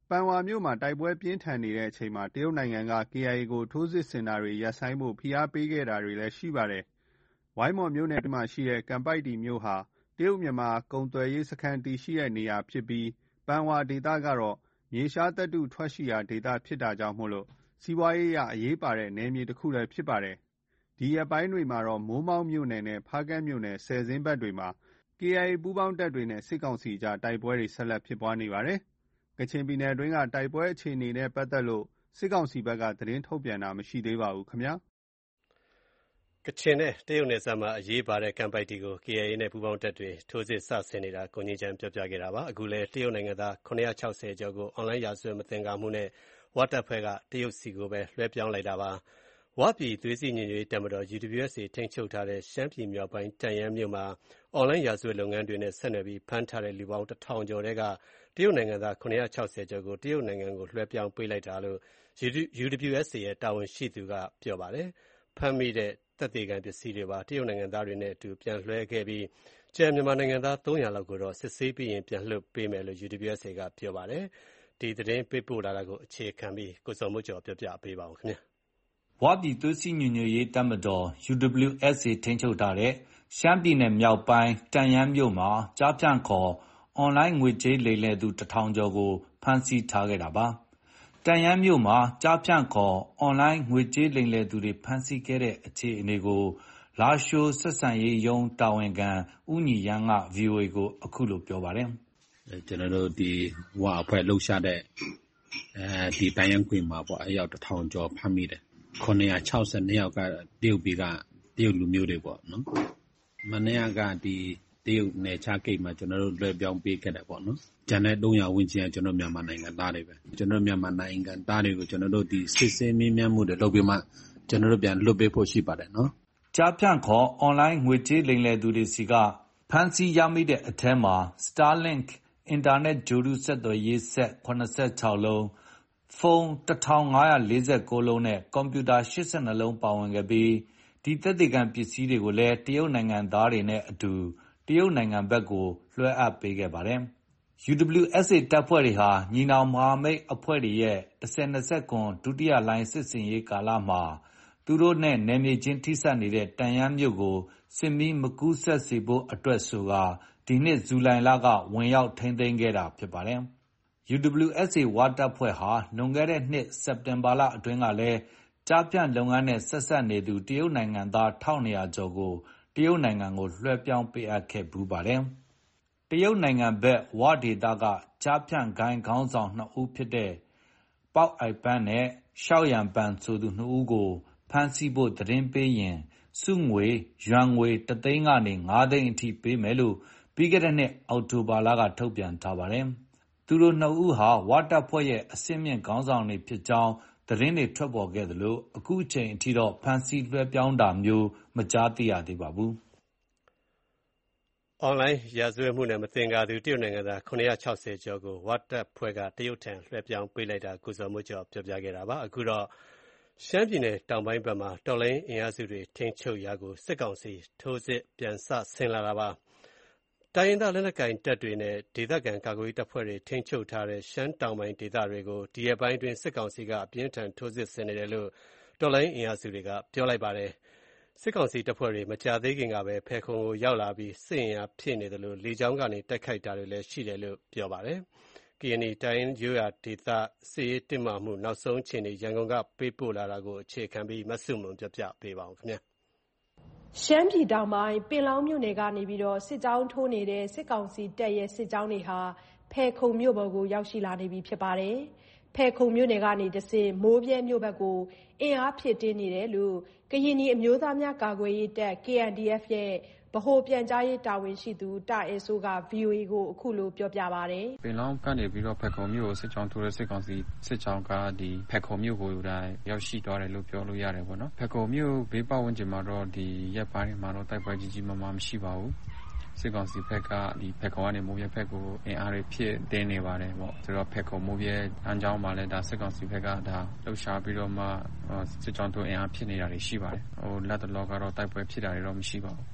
ပန်ဝါမြို့မှာတိုက်ပွဲပြင်းထန်နေတဲ့အချိန်မှာတရုတ်နိုင်ငံက ကေအိုင်အေ ကိုထိုးစစ်ဆင်တာတွေရပ်ဆိုင်းဖို့ဖိအားပေးခဲ့တာတွေလည်းရှိပါတယ်။ဝိုင်းမော်မြို့နယ်မှာရှိတဲ့ကန်ပိုက်တီမြို့ဟာတရုတ်မြန်မာကုန်သွယ်ရေးစခန်းတည်ရှိတဲ့နေရာဖြစ်ပြီးပန်ဝါဒေသကတော့မြေရှားသတ္တုထွက်ရှိရာဒေသဖြစ်တာကြောင့်မို့လို့စီးပွားရေးအရအရေးပါတဲ့နယ်မြေတစ်ခုလည်းဖြစ်ပါတယ်။ဒီရက်ပိုင်းတွေမှာတော့မိုးမောက်မြို့နယ်နဲ့ဖားကန့်မြို့နယ်ဆယ်ဇင်းဘက်တွေမှာ ကေအိုင်အေ ပူးပေါင်းတပ်တွေနဲ့စစ်ကောင်စီကြားတိုက်ပွဲတွေဆက်လက်ဖြစ်ပွားနေပါတယ်။ကချင်ပြည်နယ်အတွင်းကတိုက်ပွဲအခြေအနေနဲ့ပတ်သက်လို့စစ်ကောင်စီဘက်ကသတင်းထုတ်ပြန်တာမရှိသေးပါဘူးခင်ဗျာ။ကချင်နဲ့တရုတ်နယ်စပ်မှာအရေးပါတဲ့ကန်ပိုက်တီကို ကေအိုင်အေ နဲ့ပူးပေါင်းတပ်တွေထိုးစစ်စဆင်နေတာကိုငြိမ်းချမ်းပြောပြခဲ့တာပါ။အခုလည်းတရုတ်နိုင်ငံသားခုနှစ်ရာ၆ဆယ်ကျော်ကိုအွန်လိုင်းရာဇဝတ်မသင်္ကာမှုနဲ့ဝတပ်ဖွဲ့ကတရုတ်စီကိုပဲလွှဲပြောင်းလိုက်တာပါ။ဝပြည်သွေးစည်းညီညွတ်ရေးတပ်မတော် ယူ ဒဘလျူ အက်စ် အေ ထိန်းချုပ်ထားတဲ့ရှမ်းပြည်မြောက်ပိုင်းတန့်ယန်းမြို့မှာအွန်လိုင်းရာဇဝတ်လုပ်ငန်းတွေနဲ့ဆက်နွယ်ပြီးဖမ်းထားတဲ့လူပေါင်းတစ်ထောင်ကျော်ထဲကတရုတ်နိုင်ငံသားခုနှစ်ရာ၆ဆယ်ကျော်ကိုတရုတ်နိုင်ငံကိုလွှဲပြောင်းပေးလိုက်တာလို့ ယူ ဒဘလျူ အက်စ် အေ ရဲ့တာဝန်ရှိသူကပြောပါတယ်။ဖမ်းမိတဲ့သက်သေခံပစ္စည်းတွေပါတရုတ်နိုင်ငံသားတွေနဲ့အတူပြန်လွှဲခဲ့ပြီးကျန်မြန်မာနိုင်ငံသားသုံးရာလောက်ကိုတော့စစ်ဆေးပြီးရင်ပြန်လွှတ်ပေးမယ်လို့ ယူ ဒဘလျူ အက်စ် အေ ကပြောပါတယ်။ဒီသတင်းပေးပို့လာတာကိုအခြေခံပြီးကိုစော်မိုးကျော်ပြောပြပေးပါဦးခင်ဗျာ။ဝပြည်သွေးစည်းညီညွတ်ရေးတပ်မတော် ယူ ဒဘလျူ အက်စ် အေ ထိန်းချုပ်ထားတဲ့ရှမ်းပြည်နယ်မြောက်ပိုင်းတန့်ယန်းမြို့မှာကျားဖြန့်ခေါ်အွန်လိုင်းငွေကြေးလိမ်လည်သူတစ်ထောင်ကျော်ကိုဖမ်းဆီးထားခဲ့တာပါ။တန့်ယန်းမြို့မှာကျားဖြန့်ခေါ်အွန်လိုင်းငွေကြေးလိမ်လည်သူတွေဖမ်းဆီးခဲ့တဲ့အခြေအနေကိုလားရှိုးဆက်ဆံရေးရုံးတာဝန်ခံဦးညီရန်းက ဗွီအိုအေကိုအခုလိုပြောပါတယ်။ကျွန်တော်တို့ဒီဝအဖွဲ့လှုပ်ရှားတဲ့အဲဒီတန့်ယန်းကွင်းမှာပေါ့အယောက်တစ်ထောင်ကျော်ဖမ်းမိတယ်။ခုနှစ်ရာ၆ဆယ်နှစ်ယောက်ကတရုတ်ပြည်ကတရုတ်လူမျိုးတွေပေါ့နော်။မနေ့ကဒီတရုတ်နယ်ခြားဂိတ်မှာကျွန်တော်တို့လွှဲပြောင်းပေးခဲ့တယ်ပေါ့နော်။ကျန်တဲ့သုံးရာဝန်းကျင်ကကျွန်တော်မြန်မာနိုင်ငံသားတွေပဲ။ကျွန်တော်မြန်မာနိုင်ငံသားတွေကိုကျွန်တော်တို့ဒီစစ်ဆေးမြင်းမြန်းမှုတွေလုပ်ပြီးမှကျွန်တော်တို့ပြန်လွှတ်ပေးဖို့ရှိပါတယ်နော်။ကျားဖြန့်ခေါ်အွန်လိုင်းငွေကြေးလိမ်လည်သူတွေစီကဖမ်းဆီးရမိတဲ့အထက်မှာ Starlink အင်တာနက်ဂျိုဒူးဆက်သွယ်ရေးစက်ခုနစ်ဆယ့်ခြောက်လုံးဖုန်းတစ်ထောင်ငါးရာလေးဆယ်ကိုးလုံးနဲ့ကွန်ပျူတာရှစ်ဆယ့်နှစ်လုံးပါဝင်ခဲ့ပြီးဒီသက်သေခံပစ္စည်းတွေကိုလည်းတရုတ်နိုင်ငံသားတွေနဲ့အတူတရုတ်နိုင်ငံဘက်ကိုလွှဲအပ်ပေးခဲ့ပါတယ်။ ယူ ဒဘလျူ အက်စ် အေ တပ်ဖွဲ့တွေဟာညီနောင်မဟာမိတ်အဖွဲ့တွေရဲ့၁၀၂၇ဒုတိယလှိုင်းစစ်ဆင်ရေးကာလမှာသူတို့နဲ့နယ်မြေချင်းထိစပ်နေတဲ့တန့်ယန်းမြို့ကိုစစ်မီးမကူးစက်စေဖို့အတွက်ဆိုကာဒီနှစ်ဇူလိုင်လကဝင်ရောက်ထိန်းသိမ်းခဲ့တာဖြစ်ပါတယ်။ ယူ ဒဘလျူ အက်စ် အေ ဝတပ်ဖွဲ့ဟာလွန်ခဲ့တဲ့နှစ်စက်တင်ဘာလအတွင်းကလည်းကျားဖြန့်လုပ်ငန်းနဲ့ဆက်စပ်နေသူတရုတ်နိုင်ငံသားတစ်ထောင်နှစ်ရာကျော်ကိုတရုတ်နိုင်ငံကိုလွှဲပြောင်းပေးအပ်ခဲ့ဖူးပါတယ်။တရုတ်နိုင်ငံဘက်ဝဒေသကကျားဖြန့်ဂိုဏ်းခေါင်းဆောင်နှစ်ဦးဖြစ်တဲ့ပေါက်အိုက်ပန်းနဲ့ရှောက်ရန်ပန်ဆိုသူနှစ်ဦးကိုဖမ်းဆီးဖို့သတင်းပေးရင်ဆုငွေယွမ်ငွေတစ်သိန်းကနေငါးသိန်းအထိပေးမယ်လို့ပြီးခဲ့တဲ့နှစ်အောက်တိုဘာလကထုတ်ပြန်ထားပါတယ်။သူတို့နှစ်ဦးဟာဝတပ်ဖွဲ့ရဲ့အဆင့်မြင့်ခေါင်းဆောင်တွေဖြစ်ကြောင်းသတင်းတွေထွက်ပေါ်ခဲ့သလိုအခုအချိန်အထိတော့ဖမ်းဆီးလွှဲပြောင်းတာမျိုးမကြားသိရသေးပါဘူး။အွန်လိုင်းရာဇဝတ်မှုနဲ့မသင်္ကာသူတရုတ်နိုင်ငံသားခုနှစ်ရာ၆ဆယ်ကျော်ကိုဝတပ်ဖွဲ့ကတရုတ်ထံလွှဲပြောင်းပေးလိုက်တာကိုစော်မိုးကျော်ပြောပြခဲ့တာပါ။အခုတော့ရှမ်းပြည်နယ်တောင်ပိုင်းဘက်မှာတော်လှန်ရေးအင်အားစုတွေထိန်းချုပ်ရာကိုစစ်ကောင်စီထိုးစစ်ပြန်စဆင်လာတာပါ။တိုင်းရင်းသားလက်နက်ကိုင်တပ်တွေနဲ့ဒေသခံကာကွယ်ရေးတပ်ဖွဲ့တွေထိန်းချုပ်ထားတဲ့ရှမ်းတောင်ပိုင်းဒေသတွေကိုဒီရက်ပိုင်းတွင်စစ်ကောင်စီကအပြင်းထန်ထိုးစစ်ဆင်နေတယ်လို့တော်လှန်ရေးအင်အားစုတွေကပြောလိုက်ပါတယ်။စစ်ကောင်စီတပ်ဖွဲ့တွေမကြာသေးခင်ကပဲဖယ်ခုံကိုရောက်လာပြီးစစ်အင်အားဖြည့်နေတယ်လို့လေကြောင်းကနေတိုက်ခိုက်တာတွေလည်းရှိတယ်လို့ပြောပါတယ်။ ကရင်နီတိုင်းရိုးရာဒေသစစ်ရေးတင်းမာမှုနောက်ဆုံးအခြေအနေရန်ကုန်ကပေးပို့လာတာကိုအခြေခံပြီးမဆုမွန်ပြောပြပေးပါဦးခင်ဗျာ။ရှမ်းပြည်တောင်ပိုင်းပင်လောင်းမြို့နယ်ကနေပြီးတော့စစ်ကြောင်းထိုးနေတဲ့စစ်ကောင်စီတပ်ရဲ့စစ်ကြောင်းတွေဟာဖယ်ခုံမြို့ပေါ်ကိုရောက်ရှိလာနေပြီဖြစ်ပါတယ်။ဖယ်ခုံမြို့နယ်ကနေတဆင့်မိုးပြဲမြို့ဘက်ကိုအင်အားဖြည့်တင်းနေတယ်လို့ကရင်နီအမျိုးသားများကာကွယ်ရေးတပ် ကေ အန် ဒီ အက်ဖ် ရဲ့ဗဟိုပြန်ကြားရေးတာဝန်ရှိသူတာအယ်ဆိုးက ဗွီအိုအေကိုအခုလိုပြောပြပါတယ်။ပင်လောင်းကနေပြီးတော့ဖယ်ခုံမြို့ကိုစစ်ကြောင်းထိုးတဲ့စစ်ကောင်စီစစ်ကြောင်းကဒီဖယ်ခုံမြို့ကိုရောက်ရှိသွားတယ်လို့ပြောလို့ရတယ်ပေါ့နော်။ဖယ်ခုံမြို့ဘေးပတ်ဝန်းကျင်မှာတော့ဒီရက်ပိုင်းမှာတော့တိုက်ပွဲကြီးကြီးမားမားမရှိပါဘူး။စစ်ကောင်စီဘက်ကဒီဖက်ခုံကနေမိုးပြဲဘက်ကိုအင်အားတွေဖြည့်တင်းနေပါတယ်ပေါ့ဆိုတော့ဖက်ခုံမိုးပြဲအန်းချောင်းမှာလည်းဒါစစ်ကောင်စီဘက်ကဒါလှုပ်ရှားပြီးတော့မှစစ်ကြောင်းထိုးအင်အားဖြစ်နေတာတွေရှိပါတယ်ဟိုလက်တလောကတော့တိုက်ပွဲဖြစ်တာတွေတော့မရှိပါဘူး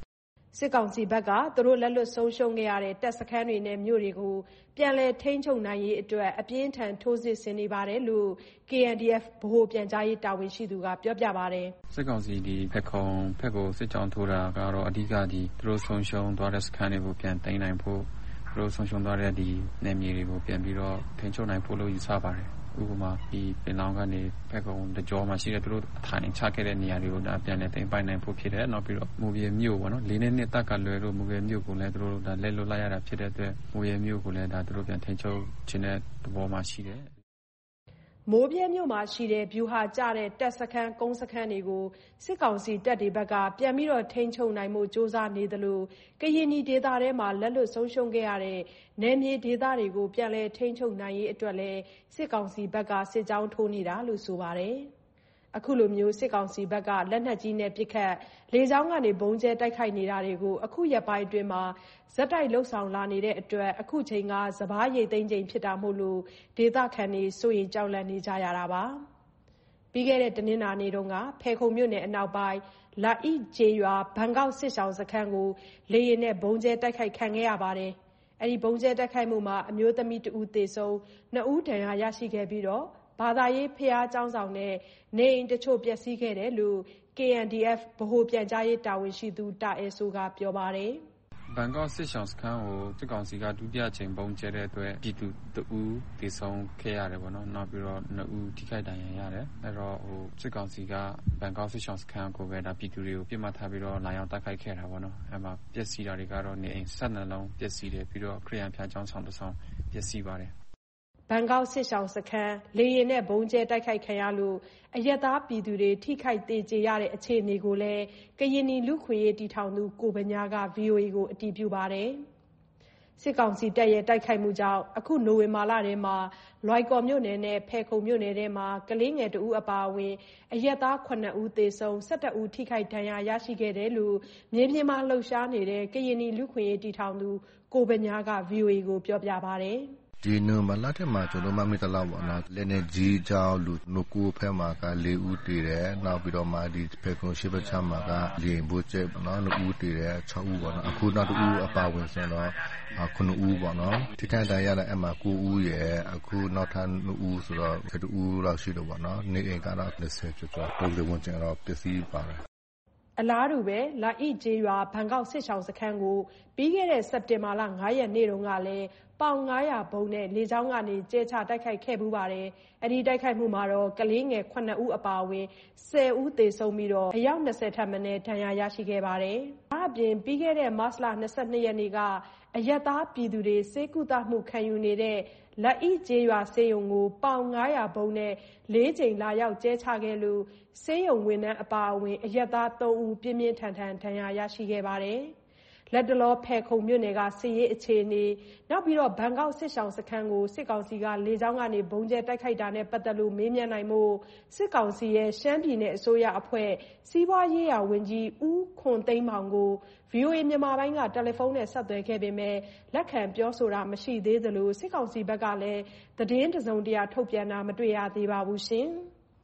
စစ်ကောင်စီဘက်ကသူတို့လက်လွတ်ဆုံးရှုံးခဲ့ရတဲ့တပ်စခန်းတွေနဲ့မြို့တွေကိုပြန်လည်ထိန်းချုပ်နိုင်ရေးအတွက်အပြင်းထန်ထိုးစစ်ဆင်နေပါတယ်လို့ K N D F ဗဟိုပြန်ကြားရေးတာဝန်ရှိသူကပြောပြပါတယ်။စစ်ကောင်စီဒီဖက်ခုံဖက်ကိုစစ်ကြောင်းထိုးတာကတော့အဓိကဒီသူတို့ဆုံးရှုံးသွားတဲ့စခန်းတွေကိုပြန်သိမ်းနိုင်ဖို့သူတို့ဆုံးရှုံးသွားတဲ့ဒီနယ်မြေတွေကိုပြန်ပြီးတော့ထိန်းချုပ်နိုင်ဖို့လို့ယူဆပါတယ်။ဥပမာဒီပင်လောင်ကနေဖက်ကုံတကြောမှာရှိတဲ့သူတို့အထိုင်ချခဲ့တဲ့နေရာတွေကိုဒါပြန်လည်သိမ်းပိုက်နိုင်ဖို့ဖြစ်တယ်။နောက်ပြီးတော့မူပြေမြို့ပေါ့နော်လေးနှစ်နှစ်တက်ကလွယ်လို့မူပြေမြို့ကိုလည်းသူတို့ဒါလက်လွတ်လိုက်ရတာဖြစ်တဲ့အတွက်မူပြေမြို့ကိုလည်းဒါသူတို့ပြန်ထိန်းချုပ်ခြင်းတဲ့သဘောမှာရှိတယ်။မိုးပြဲမြို့မှာရှိတဲ့ဗျူဟာကျတဲ့တပ်စခန်းကုန်းစခန်းတွေကိုစစ်ကောင်စီတပ်တွေဘက်ကပြန်ပြီးတော့ထိန်းချုပ်နိုင်မှုစ조사နေသလိုကရင်နီဒေသထဲမှာလက်လွတ်ဆုံးရှုံးခဲ့ရတဲ့နယ်မြေဒေသတွေကိုပြန်လည်ထိန်းချုပ်နိုင်ရေးအတွက်လည်းစစ်ကောင်စီဘက်ကစစ်ကြောင်းထိုးနေတာလို့ဆိုပါတယ်။အခုလိုမျိုးစစ်ကောင်စီဘက်ကလက်နက်ကြီးနဲ့ပစ်ခတ်လေကြောင်းကနေဘုံကျဲတိုက်ခိုက်နေတာတွေကိုအခုရက်ပိုင်းအတွင်းမှာဇက်တိုက်လှုပ်ဆောင်လာနေတဲ့အတွက်အခုချိန်ကစပားရိတ်သိမ်းချိန်ဖြစ်တာမို့လို့ဒေသခံတွေစိုးရိမ်ကြောက်လန့်နေကြရတာပါ။ပြီးခဲ့တဲ့တနင်္လာနေ့တုန်းကဖဲခုံမြို့နယ်အနောက်ပိုင်းလာအိကျေးရွာဘန်ကောက်စစ်ဆောင်စခန်းကိုလေယာဉ်နဲ့ဘုံကျဲတိုက်ခိုက်ခံခဲ့ရပါတယ်။အဲဒီဘုံကျဲတိုက်ခိုက်မှုမှာအမျိုးသမီးတဦးသေဆုံးနှစ်ဦးဒဏ်ရာရရှိခဲ့ပြီးတော့ဘာသာရေးဖျားကျောင်းဆောင်နဲ့နေအိမ်တချို့ပျက်စီးခဲ့တယ်လို့ K N D F ဗဟိုပြန်ကြားရေးတာဝန်ရှိသူတာအဲဆိုကပြောပါတယ်ဘန်ကောက်စစ်ဆောင်စခန်းကိုစစ်ကောင်စီကဒုတိယချိန်ပုံကျဲတဲ့အတွက်ပြည်သူတဦးသေဆုံးခဲ့ရတယ်ပေါ့နော်နောက်ပြီးတော့နှစ်ဦးထိခိုက်ဒဏ်ရာရတယ်အဲ့တော့ဟိုစစ်ကောင်စီကဘန်ကောက်စစ်ဆောင်စခန်းကိုပဲဒါပြည်သူတွေကိုပြစ်မှတ်ထားပြီးတော့လာရောက်တိုက်ခိုက်ခဲ့တာပေါ့နော်အဲ့မှာပျက်စီးတာတွေကတော့နေအိမ်၁၂လုံးပျက်စီးတယ်ပြီးတော့ခရီးရန်ဖျားကျောင်းဆောင်တစ်ဆောင်ပျက်စီးပါတယ်ဘန်ကောက်စစ်ဆောင်စခန်းလေယာဉ်နဲ့ဘုံကျဲတိုက်ခိုက်ခံရလို့အရက်သားပြည်သူတွေထိခိုက်ဒေကျေရတဲ့အခြေအနေကိုလည်းကရင်နီလူခွေရေးတီထောင်သူကိုဗညာက V O A ကိုအတည်ပြုပါတယ်။စစ်ကောင်စီတပ်ရဲ့တိုက်ခိုက်မှုကြောင့်အခုနိုဝင်ဘာလထဲမှာလွိုင်ကော်မြို့နယ်နဲ့ဖဲခုံမြို့နယ်ထဲမှာကလေးငယ်တဦးအပါအဝင်အရက်သားခုနှစ်ဦးသေဆုံး၁၁ဦးထိခိုက်ဒဏ်ရာရရှိခဲ့တယ်လို့မြေပြင်မှာလှုပ်ရှားနေတဲ့ကရင်နီလူခွေရေးတီထောင်သူကိုဗညာက V O A ကိုပြောပြပါတယ်။ဒီနိုမလာတဲ့မှာကျွန်တော်မမိတလောက်ပေါ့နော်လက်နေကြီးကြောင်းလူနကူဖက်မှာကလေးဦးတည်တယ်နောက်ပြီးတော့မှဒီဖက်ကုံရှိပချမှာကလေဘိုးကျဲပေါ့နော်နှစ်ဦးတည်တယ်၆ဦးပေါ့နော်အခုနောက်တစ်ဦးအပါဝင်ဆိုတော့ခုနှစ်ဦးပေါ့နော်ထိခိုက်ဒဏ်ရာရတဲ့အမှာ၉ဦးရဲ့အခုနောက်ထပ်နှစ်ဦးဆိုတော့၁၁ဦးလောက်ရှိတော့ပေါ့နော်နေအိမ်ကတော့၂၀ကျော်ကျော်ပုံစံဝင်ကျတော့ပစ္စည်းပါတယ်အလားတူပဲလာအိကျေးရွာဘန်ကောက်စစ်ဆောင်စခန်းကိုပြီးခဲ့တဲ့စက်တင်ဘာလ၅ရက်နေ့တုန်းကလည်းပေါင်၅၀၀ဘုံနဲ့လေကြောင်းကနေကျဲချတိုက်ခိုက်ခဲ့ပူးပါတယ်။အဲဒီတိုက်ခိုက်မှုမှာတော့ကလေးငယ်ခုနှစ်ဦးအပါအဝင်၁၀ဦးသေဆုံးပြီးတော့အယောက်၂၀ထက်မနည်းဒဏ်ရာရရှိခဲ့ပါတယ်။ဒါအပြင်ပြီးခဲ့တဲ့မတ်လ၂၂ရက်နေ့ကအရက်သားပြည်သူတွေစေကုသမှုခံယူနေတဲ့လက်အိကျေးရွာစေယုံကိုပေါင်၅၀၀ဘုံနဲ့လေးကြိမ်လာရောက်ကျဲချခဲ့လို့စေယုံဝန်ထမ်းအပါအဝင်အရက်သား၃ဦးပြင်းပြင်းထန်ထန်ဒဏ်ရာရရှိခဲ့ပါတယ်။လက်တလောဖဲခုံမြို့နယ်ကစစ်ရေးအခြေအနေနောက်ပြီးတော့ဘန်ကောက်စစ်ဆောင်စခန်းကိုစစ်ကောင်စီကလေကြောင်းကနေဘုံကျဲတိုက်ခိုက်တာနဲ့ပတ်သက်လို့မေးမြန်းနိုင်မှုစစ်ကောင်စီရဲ့ရှမ်းပြည်နယ်အစိုးရအဖွဲ့စီးပွားရေးရာဝန်ကြီးဦးခွန်သိန်းမောင်ကို V O A မြန်မာပိုင်းကတယ်လီဖုန်းနဲ့ဆက်သွယ်ခဲ့ပေမဲ့လက်ခံပြောဆိုတာမရှိသေးသလိုစစ်ကောင်စီဘက်ကလည်းသတင်းတစုံတရာထုတ်ပြန်တာမတွေ့ရသေးပါဘူးရှင်။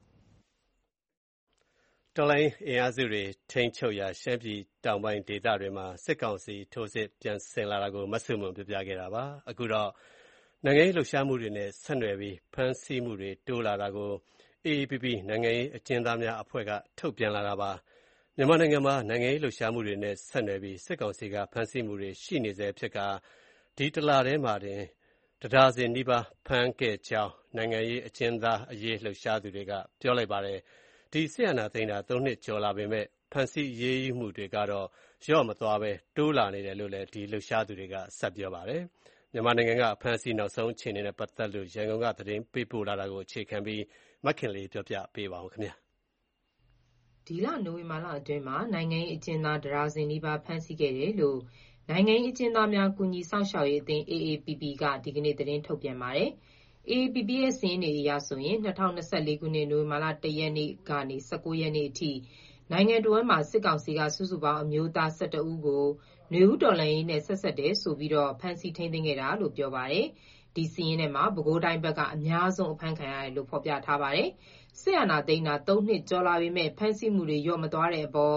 တော်လိုင်းအင်အားစုတွေထိန်းချုပ်ရာရှမ်းပြည်တောင်ပိုင်းဒေသတွေမှာစစ်ကောင်စီထိုးစစ်ပြန်ဆင်လာတာကိုမဆုမွန်ပြပြခဲ့တာပါအခုတော့နိုင်ငံရေးလှုပ်ရှားမှုတွေနဲ့ဆက်နွယ်ပြီးဖမ်းဆီးမှုတွေတိုးလာတာကို A A P P နိုင်ငံရေးအကျဉ်းသားများအဖွဲ့ကထုတ်ပြန်လာတာပါမြန်မာနိုင်ငံမှာနိုင်ငံရေးလှုပ်ရှားမှုတွေနဲ့ဆက်နွယ်ပြီးစစ်ကောင်စီကဖမ်းဆီးမှုတွေရှိနေစေဖြစ်ကဒီတလထဲမှာတင်တဒါဇင်နီးပါးဖမ်းခဲ့ကြောင်းနိုင်ငံရေးအကျဉ်းသားအရေးလှုပ်ရှားသူတွေကပြောလိုက်ပါတယ်ဒီစစ်အာဏာသိမ်းတာ၃နှစ်ကျော်လာပေမဲ့ဖမ်းဆီးရေးယူမှုတွေကတော့ရော့မသွားပဲတိုးလာနေတယ်လို့လည်းဒီလှုပ်ရှားသူတွေကဆက်ပြောပါတယ်မြန်မာနိုင်ငံကဖမ်းဆီးနောက်ဆုံးအခြေအနေနဲ့ပတ်သက်လို့ရန်ကုန်ကသတင်းပေးပို့လာတာကိုအခြေခံပြီးမခင်လေးပြောပြပေးပါဦးခင်ဗျာဒီလနိုဝင်ဘာလအတွင်းမှာနိုင်ငံရေးအကျဉ်းသားဒရာဇင်နီးပါးဖမ်းဆီးခဲ့တယ်လို့နိုင်ငံရေးအကျဉ်းသားများကူညီစောင့်ရှောက်ရေးအသင်း A A P P ကဒီကနေ့သတင်းထုတ်ပြန်ပါတယ်A A P P ရဲ့စာရင်းတွေအရဆိုရင်၂၀၂၄ခုနှစ်နိုဝင်ဘာလ၁ရက်နေ့ကနေ၁၉ရက်နေ့အထိနိုင်ငံတော်မှာစစ်ကောင်စီကစုစုပေါင်းအမျိုးသား၁၁ဦးကိုຫນွေဦးတော်လှန်ရေးနဲ့ဆက်ဆက်တယ်ဆိုပြီးတော့ဖမ်းဆီးထိန်းသိမ်းခဲ့တာလို့ပြောပါတယ်။ဒီစာရင်းထဲမှာပဲခူးတိုင်းဘက်ကအများဆုံးအဖမ်းခံရတယ်လို့ဖော်ပြထားပါတယ်။စစ်အာဏာသိမ်းတာ၃နှစ်ကျော်လာပေမဲ့ဖမ်းဆီးမှုတွေလျော့မသွားတဲ့အပေါ်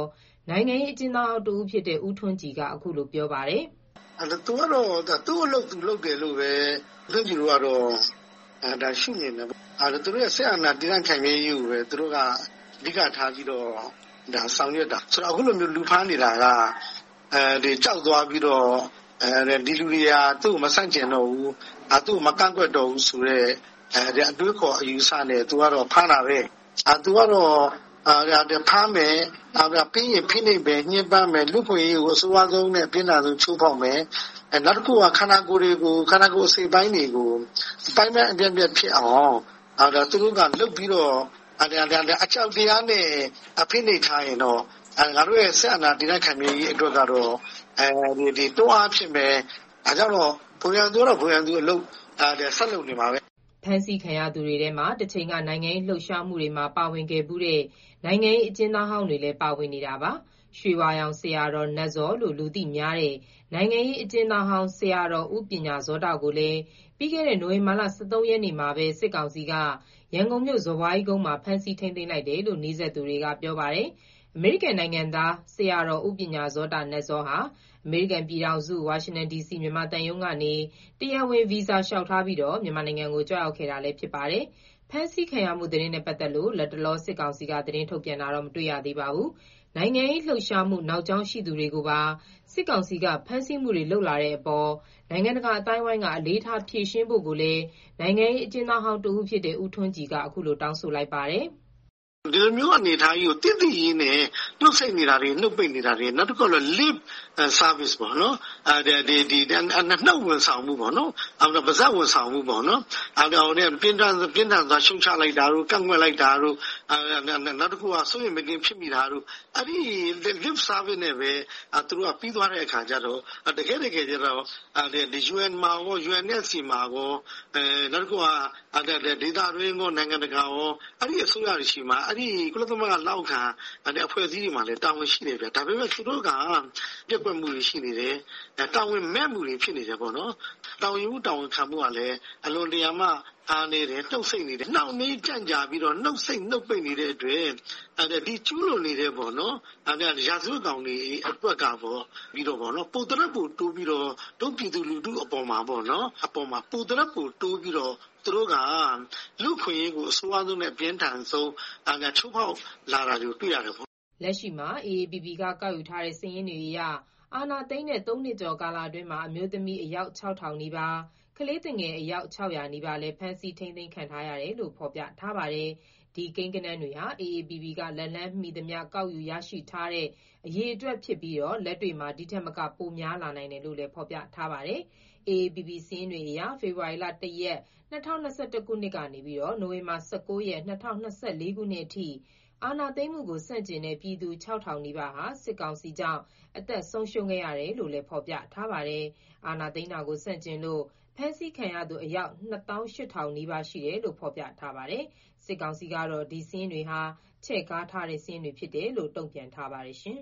နိုင်ငံရေးအကျဉ်းသားဟောင်းတဦးဖြစ်တဲ့ဦးထွန်းကြည်ကအခုလိုပြောပါတယ်။အဲသူကတော့သူ့အလုပ်သူလုပ်တယ်လို့ပဲဦးထွန်းကြည်တို့ကတော့အဲဒါရှုမြင်တယ်။အဲသူတို့ရဲ့ဆက်အာဏာတည်တံ့ခိုင်မြဲရေးကိုပဲသူတို့ကအဓိကထားပြီးတော့ဒါဆောင်ရွက်တာဆိုတော့အခုလိုမျိုးလူဖမ်းနေတာကအဲဒီကြောက်သွားပြီးတော့အဲဒီလူတွေကသူ့ကိုမဆန့်ကျင်တော့ဘူးအဲသူ့ကိုမကန့်ကွက်တော့ဘူးဆိုတော့အဲဒီအတွေးခေါ်အယူဆနဲ့သူကတော့ဖမ်းတာပဲအဲသူကတော့အဲဖမ်းမယ်အဲပြင်းရင်ဖိနှိပ်ပဲညှဉ်းပန်းမယ်လူခွင့်ရေးကိုအစိုးရဆုံးနဲ့ပြည်နာဆုံးချိုးဖောက်မယ်အဲနောက်တစ်ခုကခန္ဓာကိုယ်တွေကိုခန္ဓာကိုယ်အစိပ်ပိုင်းတွေကိုပိုင်းပိုင်းအပြည့်အပြည့်ဖြစ်အောင်အဲသူတို့ကလုတ်ပြီးတော့အဲအကြောက်တရားနဲ့အဖိနှိပ်ထားရင်တော့အဲငါတို့ရဲ့ဆက်အနာတည်တံ့ခိုင်မြဲရေးအတွက်ကတော့အဲဒီဒီတွန်းအားဖြစ်မယ်အဲကြောင့်တော့ဘုံရန်သူတော့ဘုံရန်သူအလုပ်အဲဆက်လုပ်နေမှာပဲဖမ်းဆီးခံရသူတွေထဲမှာတစ်ချိန်ကနိုင်ငံရေးလှုပ်ရှားမှုတွေမှာပါဝင်ခဲ့မှုတဲ့နိုင်ငံရေးအကျဉ်းသားဟောင်းတွေလည်းပါဝင်နေတာပါရွှေဝါရောင်ဆရာတော်နတ်ဇောလို့လူသိများတဲ့နိုင်ငံရေးအကျဉ်းသားဟောင်းဆရာတော်ဦးပညာဇောတကိုလည်းပြီးခဲ့တဲ့နိုဝင်ဘာလ十三ရက်နေ့မှာပဲစစ်ကောင်စီကရန်ကုန်မြို့ဇော်ဝါးကြီးကုန်းမှာဖမ်းဆီးထိန်းသိမ်းလိုက်တယ်လို့နှီးဆက်သူတွေကပြောပါတယ်အမေရိကန်နိုင်ငံသားဆရာတော်ဦးပညာဇောတနတ်ဇောဟာအမေရိကန်ပြည်ထောင်စုဝါရှင်တန်ဒီစီမြန်မာတန်ယုံကနေတရားဝင်ဗီဇာလျှောက်ထားပြီးတော့မြန်မာနိုင်ငံကိုကြွရောက်ခဲ့တာလည်းဖြစ်ပါတယ်။ဖမ်းဆီးခံရမှုသတင်းနဲ့ပတ်သက်လို့လက်တလောစစ်ကောင်စီကသတင်းထုတ်ပြန်တာတော့မတွေ့ရသေးပါဘူး။နိုင်ငံရေးလှုပ်ရှားမှုနောက်ကျောင်းရှိသူတွေကိုပါစစ်ကောင်စီကဖမ်းဆီးမှုတွေလုပ်လာတဲ့အပေါ်နိုင်ငံတကာအတိုင်းအဝိုင်းကအလေးထားဖြေရှင်းဖို့ကိုလည်းနိုင်ငံရေးအကျဉ်းသားဟောင်းတဦးဖြစ်တဲ့ဦးထွန်းကြည်ကအခုလိုတောင်းဆိုလိုက်ပါတယ်။ဒီလိုမျိုးအနေထားကြီးကိုတည်တည်ရင်းနဲ့နှုတ်ဆက်နေတာတွေနှုတ်ပိတ်နေတာတွေနောက်တစ်ခုက live service ပေါ့နော်အဲဒီဒီနှုတ်ဝန်ဆောင်မှုပေါ့နော်အဲ့ဒါပါဇက်ဝန်ဆောင်မှုပေါ့နော်အဲ့ဒါနဲ့ပြင်းထန်ပြင်းထန်စွာရှုံချလိုက်တာတို့ကန့်ကွက်လိုက်တာတို့နောက်တစ်ခုကစိုးရိမ်မကင်းဖြစ်မိတာတို့အဲ့ဒီ live service နဲ့ပဲသူတို့ကပြီးသွားတဲ့အခါကျတော့တကယ်တကယ်ကျတော့ဒီ ယူအန် မှာရော ယူအန် အက်ဖ် စီ မှာရောအဲနောက်တစ်ခုကဒေသတွင်းရောနိုင်ငံတကာရောအဲ့ဒီအစိုးရတွေရှိမှာအဲ့ဒီကုလသမဂ္ဂလောက်ခံတဲ့အဖွဲ့အစည်းတွေမှာလည်းတာဝန်ရှိတယ်ဗျဒါပေမဲ့သူတို့ကပြက်ကွက်မှုတွေရှိနေတယ်တာဝန်မဲ့မှုတွေဖြစ်နေတယ်ပေါ့နော်တာဝန်ယူတာဝန်ခံမှုကလည်းအလွန်တရာမှအားနေတယ်နှုတ်ဆိတ်နေတယ်နှောက်နေကြံ့ကြာပြီးတော့နှုတ်ဆိတ်နှုတ်ပိတ်နေတဲ့အတွက်အဲဒီကျူးလွန်နေတဲ့ပေါ့နော်အဲဒီရာဇဝတ်ကောင်တွေအတွက်ကပေါ့ပြီးတော့ပေါ့နော်ပူတရက်ပူတိုးပြီးတော့ဒုပြည်သူလူထုအပေါ်မှာပေါ့နော်အပေါ်မှာပူတရက်ပူတိုးပြီးတော့သူတို့ကလူခွင့်ရေးကိုအစိုးရဆုံးနဲ့ပြင်းထန်ဆုံးအဲချိုးဖောက်လာတာကိုတွေ့ရတယ်ပေါ့လက်ရှိမှာ အေအေပီပီ ကကောက်ယူထားတဲ့စာရင်းတွေအရအာဏာသိမ်းတဲ့သုံးနှစ်ကျော်ကာလအတွင်းမှာအမျိုးသမီးအယောက်ခြောက်ထောင်နီးပါးကလေးသူငယ်အယောက်ခြောက်ရာနီးပါးလည်းဖမ်းဆီးထိန်းသိမ်းခံထားရတယ်လို့ဖော်ပြထားပါတယ်။ဒီကိန်းဂဏန်းတွေဟာ အေအေပီပီ ကလက်လန်းမီသမျှကောက်ယူရရှိထားတဲ့အရေအတွက်ဖြစ်ပြီးတော့လက်တွေ့မှာဒီထက်မကပိုများလာနိုင်တယ်လို့လည်းဖော်ပြထားပါတယ်။ အေအေပီပီ စာရင်းတွေအရဖေဖော်ဝါရီလတစ်ရက်၂၀၂၁ခုနှစ်ကနေပြီးတော့နိုဝင်ဘာ၁၉ရက်၂၀၂၄ခုနှစ်အထိအာဏာသိမ်းမှုကိုဆန့်ကျင်တဲ့ပြည်သူခြောက်ထောင်နီးပါးဟာစစ်ကောင်စီကြောင့်အသက်ဆုံးရှုံးခဲ့ရတယ်လို့လည်းဖော်ပြထားပါတယ်။အာဏာသိမ်းတာကိုဆန့်ကျင်လို့ဖမ်းဆီးခံရသူအယောက်နှစ်သောင်းရှစ်ထောင်နီးပါးရှိတယ်လို့ဖော်ပြထားပါတယ်။စစ်ကောင်စီကတော့ဒီစာရင်းတွေဟာချဲ့ကားထားတဲ့စာရင်းတွေဖြစ်တယ်လို့တုံ့ပြန်ထားပါတယ်ရှင်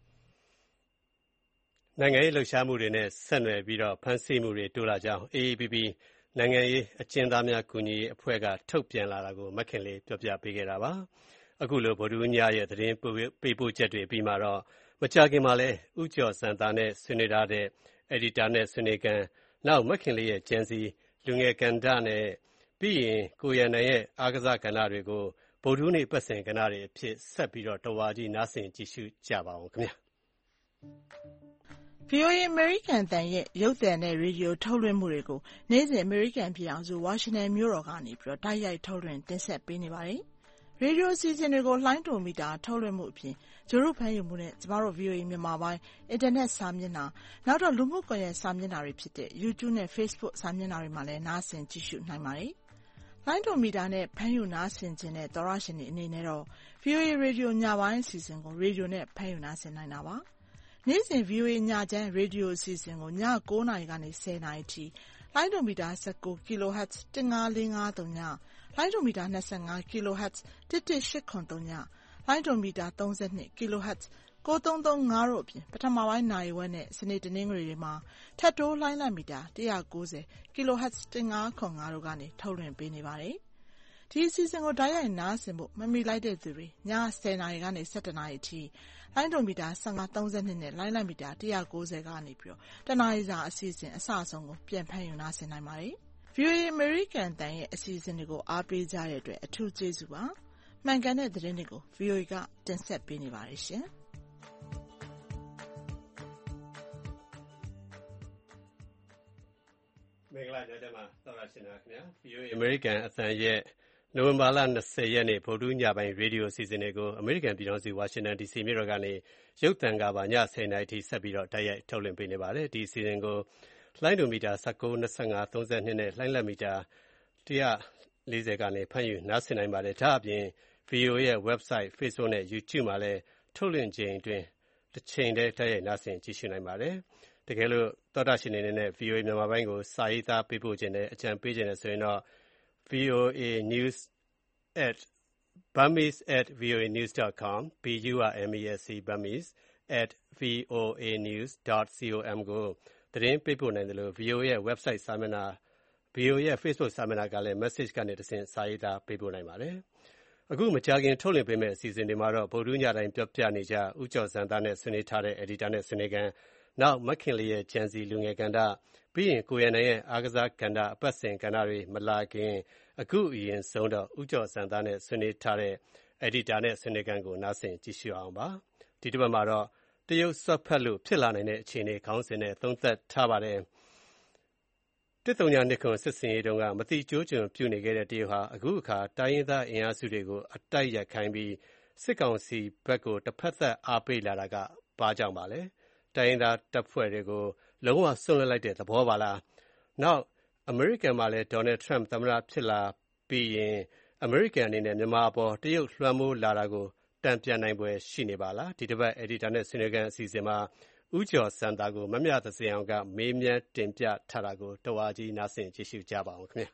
။နိုင်ငံရေးလှုပ်ရှားမှုတွေနဲ့ဆက်နွယ်ပြီးတော့ဖမ်းဆီးမှုတွေတိုးလာကြောင်း အေအေပီပီ နိုင်ငံရေးအကျဉ်းသားများကူညီရေးအဖွဲ့ကထုတ်ပြန်လာတာကိုမခင်လေးပြောပြပေးခဲ့တာပါ။အခုလိုဗုဒ္ဓဦးညရဲ့သတင်းပေးပို့ချက်တွေပြီးမှာတော့မကြာခင်မှာလဲဦးကျော်စံသားနဲ့ဆွေးနွေးထားတဲ့ editor နဲ့ဆွေးနွေးကန်နောက်မခင်လေးရဲ့ကျန်းစီလူငယ်ကန္တနဲ့ပြီးရင်ကိုရန်နိုင်ရဲ့အားကစားကဏ္ဍတွေကိုဗုဒ္ဓဦးနေ့ပတ်စဉ်ကဏ္ဍတွေအဖြစ်ဆက်ပြီးတော့တဝါကြီးနားဆင်ကြည့်ရှုကြပါအောင်ခင်ဗျာဗွီအိုအေ အမေရိကန်အသံရဲ့ရုပ်သံနဲ့ရေဒီယိုထုတ်လွှင့်မှုတွေကိုနေ့စဉ်အမေရိကန်ပြည်ထောင်စုဝါရှင်တန်မြို့တော်ကနေပြီးတော့တိုက်ရိုက်ထုတ်လွှင့်တင်ဆက်ပေးနေပါတယ်။ရေဒီယိုအစီအစဉ်တွေကိုလှိုင်းတိုမီတာထုတ်လွှင့်မှုအပြင်ဂျိုရုဖမ်းယူမှုနဲ့ကျမတို့ ဗွီအိုအေ မြန်မာပိုင်းအင်တာနက်စာမျက်နှာနောက်တော့လူမှုကွန်ရက်စာမျက်နှာတွေဖြစ်တဲ့ YouTube နဲ့ Facebook စာမျက်နှာတွေမှာလည်းနားဆင်ကြည့်ရှုနိုင်ပါတယ်။လှိုင်းတိုမီတာနဲ့ဖမ်းယူနားဆင်ခြင်းတဲ့သောရရှင်တွေအနေနဲ့တော့ ဗွီအိုအေ ရေဒီယိုညပိုင်းအစီအစဉ်ကိုရေဒီယိုနဲ့ဖမ်းယူနားဆင်နိုင်တာပါ။နေ့စဉ် ဗွီအိုအေ ညချမ်းရေဒီယိုအစီအစဉ်ကိုည၉နာရီကနေ၁၀နာရီထိလိုင်းဒိုမီတာ၁၉ kHz ၁၅၄၅၃ညလိုင်းဒိုမီတာ၂၅ kHz ၁၁၈၇၃ညလိုင်းဒိုမီတာ၃၂ kHz ၉၃၃၅တို့အပြင်ပထမပိုင်းနာရီဝက်နဲ့စနေတနင်္ဂနွေတွေမှာထပ်တိုးလိုင်းလံမီတာ၁၉၀ kHz ၁၅၇၅တို့ကနေထုတ်လွှင့်ပေးနေပါတယ်။ဒီအစီအစဉ်ကိုတိုက်ရိုက်နားဆင်ဖို့မမီလိုက်တဲ့သူတွေညဆယ်နာရီကနေဆယ့်တစ်နာရီအထိလိုင်းဒိုမီတာ၁၅ ၃၂နဲ့လိုင်းလံမီတာ၁၉၀ကနေပြီးတော့တနာရီစာအစီအစဉ်အစအဆုံးကိုပြန်ဖန်ယူနားဆင်နိုင်ပါတယ်။ ဗီအိုအေ American တန်ရဲ့အစီအစဉ်တွေကိုအားပေးကြတဲ့အတွက်အထူးကျေးဇူးပါ။မှန်ကန်တဲ့သတင်းတွေကို ဗီအိုအေကတင်ဆက်ပေးနေပါတယ်ရှင်။မင်္ဂလာညချမ်းပါသောရရှင်များခင်ဗျာ ဗီအိုအေ American အသံရဲ့နိုဝင်ဘာလ၂၀ရက်နေ့ဗုဒ္ဓညပိုင်းရေဒီယိုအစီအစဉ်တွေကို American ပြည်ထောင်စုဝါရှင်တန် ဒီစီမြို့တော်ကနေရုပ်သံကပါညဆယ်နာရီထိဆက်ပြီးတော့တိုက်ရိုက်ထုတ်လွှင့်ပေးနေပါတယ်ဒီအစီအစဉ်ကိုလိုင်းဒိုမီတာ၁၉ ၂၅ ၃၂နဲ့လိုင်းလက်မီတာ၁၄၀ကနေဖမ်းယူနားဆင်နိုင်ပါတယ်ဒါအပြင် ဗီအိုအေရဲ့ website Facebook နဲ့ YouTube မှာလည်းထုတ်လွှင့်ချိန်အတွင်းတစ်ချိန်တည်းတိုက်ရိုက်နားဆင်ကြည့်ရှုနိုင်ပါတယ်တကယ်လို့သောတာရှင်တွေနဲ့ ဗီအိုအေမြန်မာပိုင်းကိုစာရေးသားပေးပို့ခြင်းနဲ့အကြံပေးခြင်းနဲ့ဆိုရင်တော့ ဗီအိုအေ news at burmese at voanews dot com b u r m e s e burmese at voanews dot com ကိုသတင်းပေးပို့နိုင်တယ်လို့ ဗီအိုအေရဲ့ website စာမျက်နှာ ဗီအိုအေရဲ့ Facebook စာမျက်နှာကလည်း message ကနေတဆင့်စာရေးသားပေးပို့နိုင်ပါတယ်အခုမကြာခင်ထုတ်လွှင့်ပေးမယ့်အစီအစဉ်တွေမှာတော့ဗုဒ္ဓညတိုင်းပြောပြနေကြဦးကျော်စံသားနဲ့ဆွေးနွေးထားတဲ့ editor နဲ့ဆွေးနွေးကန်နောက်မခင်လေးရဲ့ကြံစီလူငယ်ကဏ္ဍပြီးရင်ကိုရနိုင်ရဲ့အားကစားကဏ္ဍအပတ်စဉ်ကဏ္ဍတွေမလာခင်အခုအရင်ဆုံးတော့ဦးကျော်စံသားနဲ့ဆွေးနွေးထားတဲ့ editor နဲ့ဆွေးနွေးကန်ကိုနားဆင်ကြည့်ရှုအောင်ပါဒီတစ်ပတ်မှာတော့တရုတ်ဆွတ်ဖက်လို့ဖြစ်လာနိုင်တဲ့အခြေအနေခေါင်းစဉ်နဲ့သုံးသပ်ထားပါတယ်တစ်တုံညာနှစ်ခွန်စစ်စင်ရေးတုန်းကမတိကျိုးကျွန်ပြုနေခဲ့တဲ့တရုတ်ဟာအခုအခါတိုင်းရင်းသားအင်အားစုတွေကိုအတိုက်ရိုက်ခိုင်းပြီးစစ်ကောင်စီဘက်ကိုတစ်ဖက်သက်အားပေးလာတာကဘာကြောင့်ပါလဲတိုင်းရင်းသားတပ်ဖွဲ့တွေကိုလုံးဝဆွန့်လွတ်လိုက်တဲ့သဘောပါလားနောက်အမေရိကန်မှာလည်းဒေါ်နယ်ထရန့်သမ္မတဖြစ်လာပြီးရင်အမေရိကန်အနေနဲ့မြန်မာအပေါ်တရုတ်လွှမ်းမိုးလာတာကိုတံပြန်နိုင်ပွဲရှိနေပါလားဒီတစ်ပတ် editor နဲ့ဆွေးနွေးကန်အစီအစဉ်မှာဦးကျော်စံသားကိုမမြသစင်အောင်ကမေးမြန်းတင်ပြထားတာကိုတဝါကြီးနားဆင်ကြည့်ရှုကြပါအောင်ခင်ဗျာ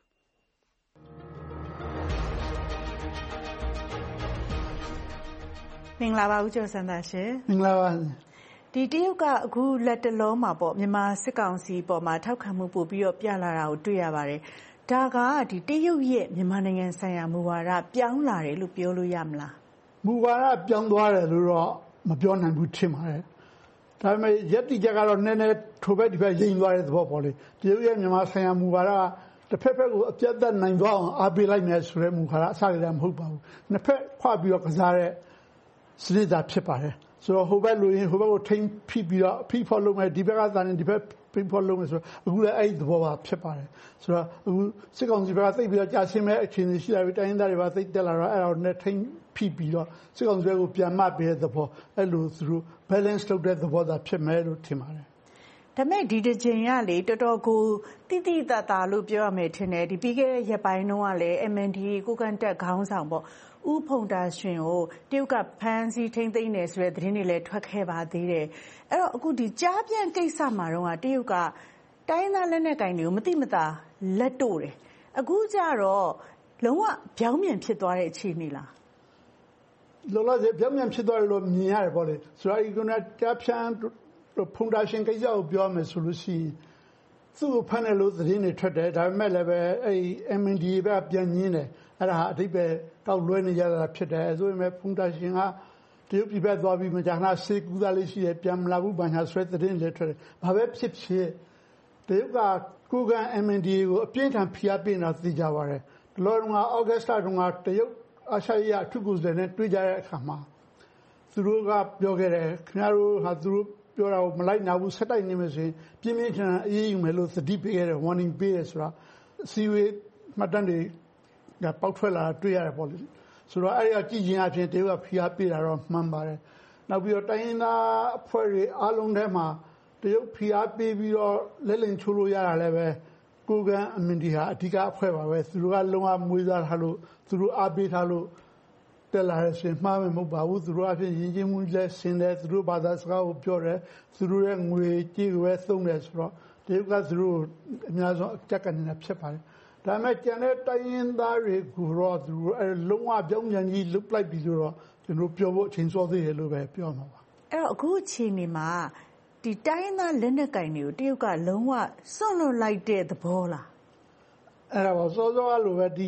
မင်္ဂလာပါဦးကျော်စံသားရှင်မင်္ဂလာပါဒီတရုတ်ကအခုလက်တလုံးမှာပေါ့မြန်မာစစ်ကောင်စီပေါ်မှာထောက်ခံမှုပို့ပြီးတော့ပြလာတာကိုတွေ့ရပါတယ်ဒါကဒီတရုတ်ရဲ့မြန်မာနိုင်ငံဆိုင်ရာမူဝါဒပြောင်းလာတယ်လို့ပြောလို့ရမလားမူဝါဒပြောင်းသွားတယ်လို့တော့မပြောနိုင်ဘူးထင်ပါတယ်ဒါပေမဲ့ယက်တိချက်ကတော့နည်းနည်းထိုဘက်ဒီဘက်ရိမ်သွားတဲ့သဘောပေါ့လေတရုတ်ရဲ့မြန်မာဆိုင်ရာမူဝါဒကတစ်ဖက်ဖက်ကိုအပြတ်သက်နိုင်သွားအောင်အားပေးလိုက်မယ်ဆိုတဲ့မူဝါဒအစကတည်းကမဟုတ်ပါဘူးနှစ်ဖက်ခွပြီးတော့ကစားတဲ့စနစ်သာဖြစ်ပါတယ်ဆိုတော့ဟိုဘက်လူရင်ဟိုဘက်ကိုထိမ့်ဖိပြီးတော့ဖိဖော်လုပ်မယ်ဒီဘက်ကသာနေဒီဘက်ဖိဖော်လုပ်မယ်ဆိုတော့အခုလည်းအဲ့ဒီသဘောပါဖြစ်ပါတယ်ဆိုတော့အခုစစ်ကောင်စီဘက်ကသိပြီးတော့ကြာရှင်းမဲ့အခြေအနေရှိလာပြီးတိုင်းရင်းသားတွေပါသိတက်လာတော့အဲ့ဒါကိုနဲ့ထိမ့်ဖိပြီးတော့စစ်ကောင်စီကိုပြန်မပေးတဲ့သဘောအဲ့လိုသူတို့ balance လုပ်တဲ့သဘောသာဖြစ်မယ်လို့ထင်ပါတယ်ဒါမဲ့ဒီတစ်ချိန်ကလေတော်တော်ကိုတိတိတတ်တာလို့ပြောရမယ်ထင်တယ်ဒီပြီးခဲ့တဲ့ရက်ပိုင်းတုန်းကလည်း M N D A ကိုကန်တက်ခေါင်းဆောင်ပေါ့ဦးဖုန်တာရှင်ကိုတရုတ်ကဖမ်းဆီးထိန်းသိမ်းနေဆိုတဲ့သတင်းတွေလည်းထွက်ခဲ့ပါသေးတယ်အဲ့တော့အခုဒီကြားပြန့်ကိစ္စမှာတော့တရုတ်ကတိုင်းသားလက်နက်ကင်တွေကိုမတိမတာလက်တို့တယ်အခုကျတော့လုံးဝပြောင်းပြန်ဖြစ်သွားတဲ့အခြေအနေလားလောလောဆယ်ပြောင်းပြန်ဖြစ်သွားတယ်လို့မြင်ရတယ်ပေါ့လေဆိုတော့ဒီကနေ့ကြားဖြန့်ဖုန်ဒါရှင်ကိစ္စကိုပြောမယ်ဆိုလို့ရှိရင်သူ့ကိုဖမ်းတယ်လို့သတင်းတွေထွက်တယ်ဒါပေမဲ့လည်းပဲအဲ့ M N D A ဘက်ပြန်ညင်းတယ်အဲ့ဒါအဓိပ္ပာယ်တောက်လွဲနေကြတာဖြစ်တယ်ဆိုပေမဲ့ဖုန်ဒါရှင်ကတရုတ်ပြည်ဘက်သွားပြီးမကြာခဏစေကူသားလေးရှိတယ်ပြန်မလာဘူးဘာညာဆွဲသတင်းတွေထွက်တယ်ဘာပဲဖြစ်ဖြစ်တရုတ်ကကိုကန် M N D A ကိုအပြင်းထန်ဖိအားပေးနေတာသိကြပါတယ်ဒီလိုတော့ဩဂတ်စ်လတုန်းကတရုတ်အာရှရေးအထူးကိုယ်စားလှယ်နဲ့တွေ့ကြတဲ့အခါမှာသူတို့ကပြောခဲ့တယ်ခင်ဗျားတို့ဟာသူတို့ပြောတာကိုမလိုက်နိုင်ဘူးဆက်တိုက်နေမယ်ဆိုရင်ပြင်းပြင်းထန်ထန်အေးအေးမယ်လို့သတိပေးခဲ့တယ် warning ပေးတယ်ဆိုတာအစည်းအဝေးမှတ်တမ်းတွေကပေါက်ထွက်လာတွေ့ရတယ်ပေါ့လေဆိုတော့အဲ့ဒီကကြည့်ချင်းအဖြစ်တရုတ်ကဖိအားပေးတာတော့မှန်ပါတယ်နောက်ပြီးတော့တိုင်းရင်းသားအဖွဲ့တွေအားလုံးထဲမှာတရုတ်ဖိအားပေးပြီးတော့လက်လင်ချိုးလို့ရတာလည်းပဲကိုကန်အမင်ဒီဟာအဓိကအဖွဲ့ပါပဲသူတို့ကလုံးဝမွေးစားထားလို့သူတို့အားပေးထားလို့တက်လာတဲ့ရှင်မှားမယ်မဟုတ်ပါဘူးသူတို့အဖြစ်ရင်းချင်းမှုလက်ဆင်းတယ်သူတို့ဘာသာစကားကိုပြောတယ်သူတို့ရဲ့ငွေကြေးကိုပဲသုံးတယ်ဆိုတော့တရုတ်ကသူတို့အများဆုံးအကြက်ကနေဖြစ်ပါတယ်ဒါပေမဲ့ကျန်တဲ့တိုင်းရင်းသားတွေကိုတော့သူတို့အဲလုံးဝပြောင်းပြန်ကြီးလုတ်လိုက်ပြီလို့တော့ကျွန်တော်ပြောဖို့အချိန်စောသေးတယ်လို့ပဲပြောမှာပါအဲ့တော့အခုအချိန်ဒီမှာဒီတိုင်းသားလက်နက်ကင်တွေကိုတရုတ်ကလုံးဝစွန့်လွတ်လိုက်တဲ့သဘောလားအဲ့ဒါပါစောစောကလိုပဲဒီ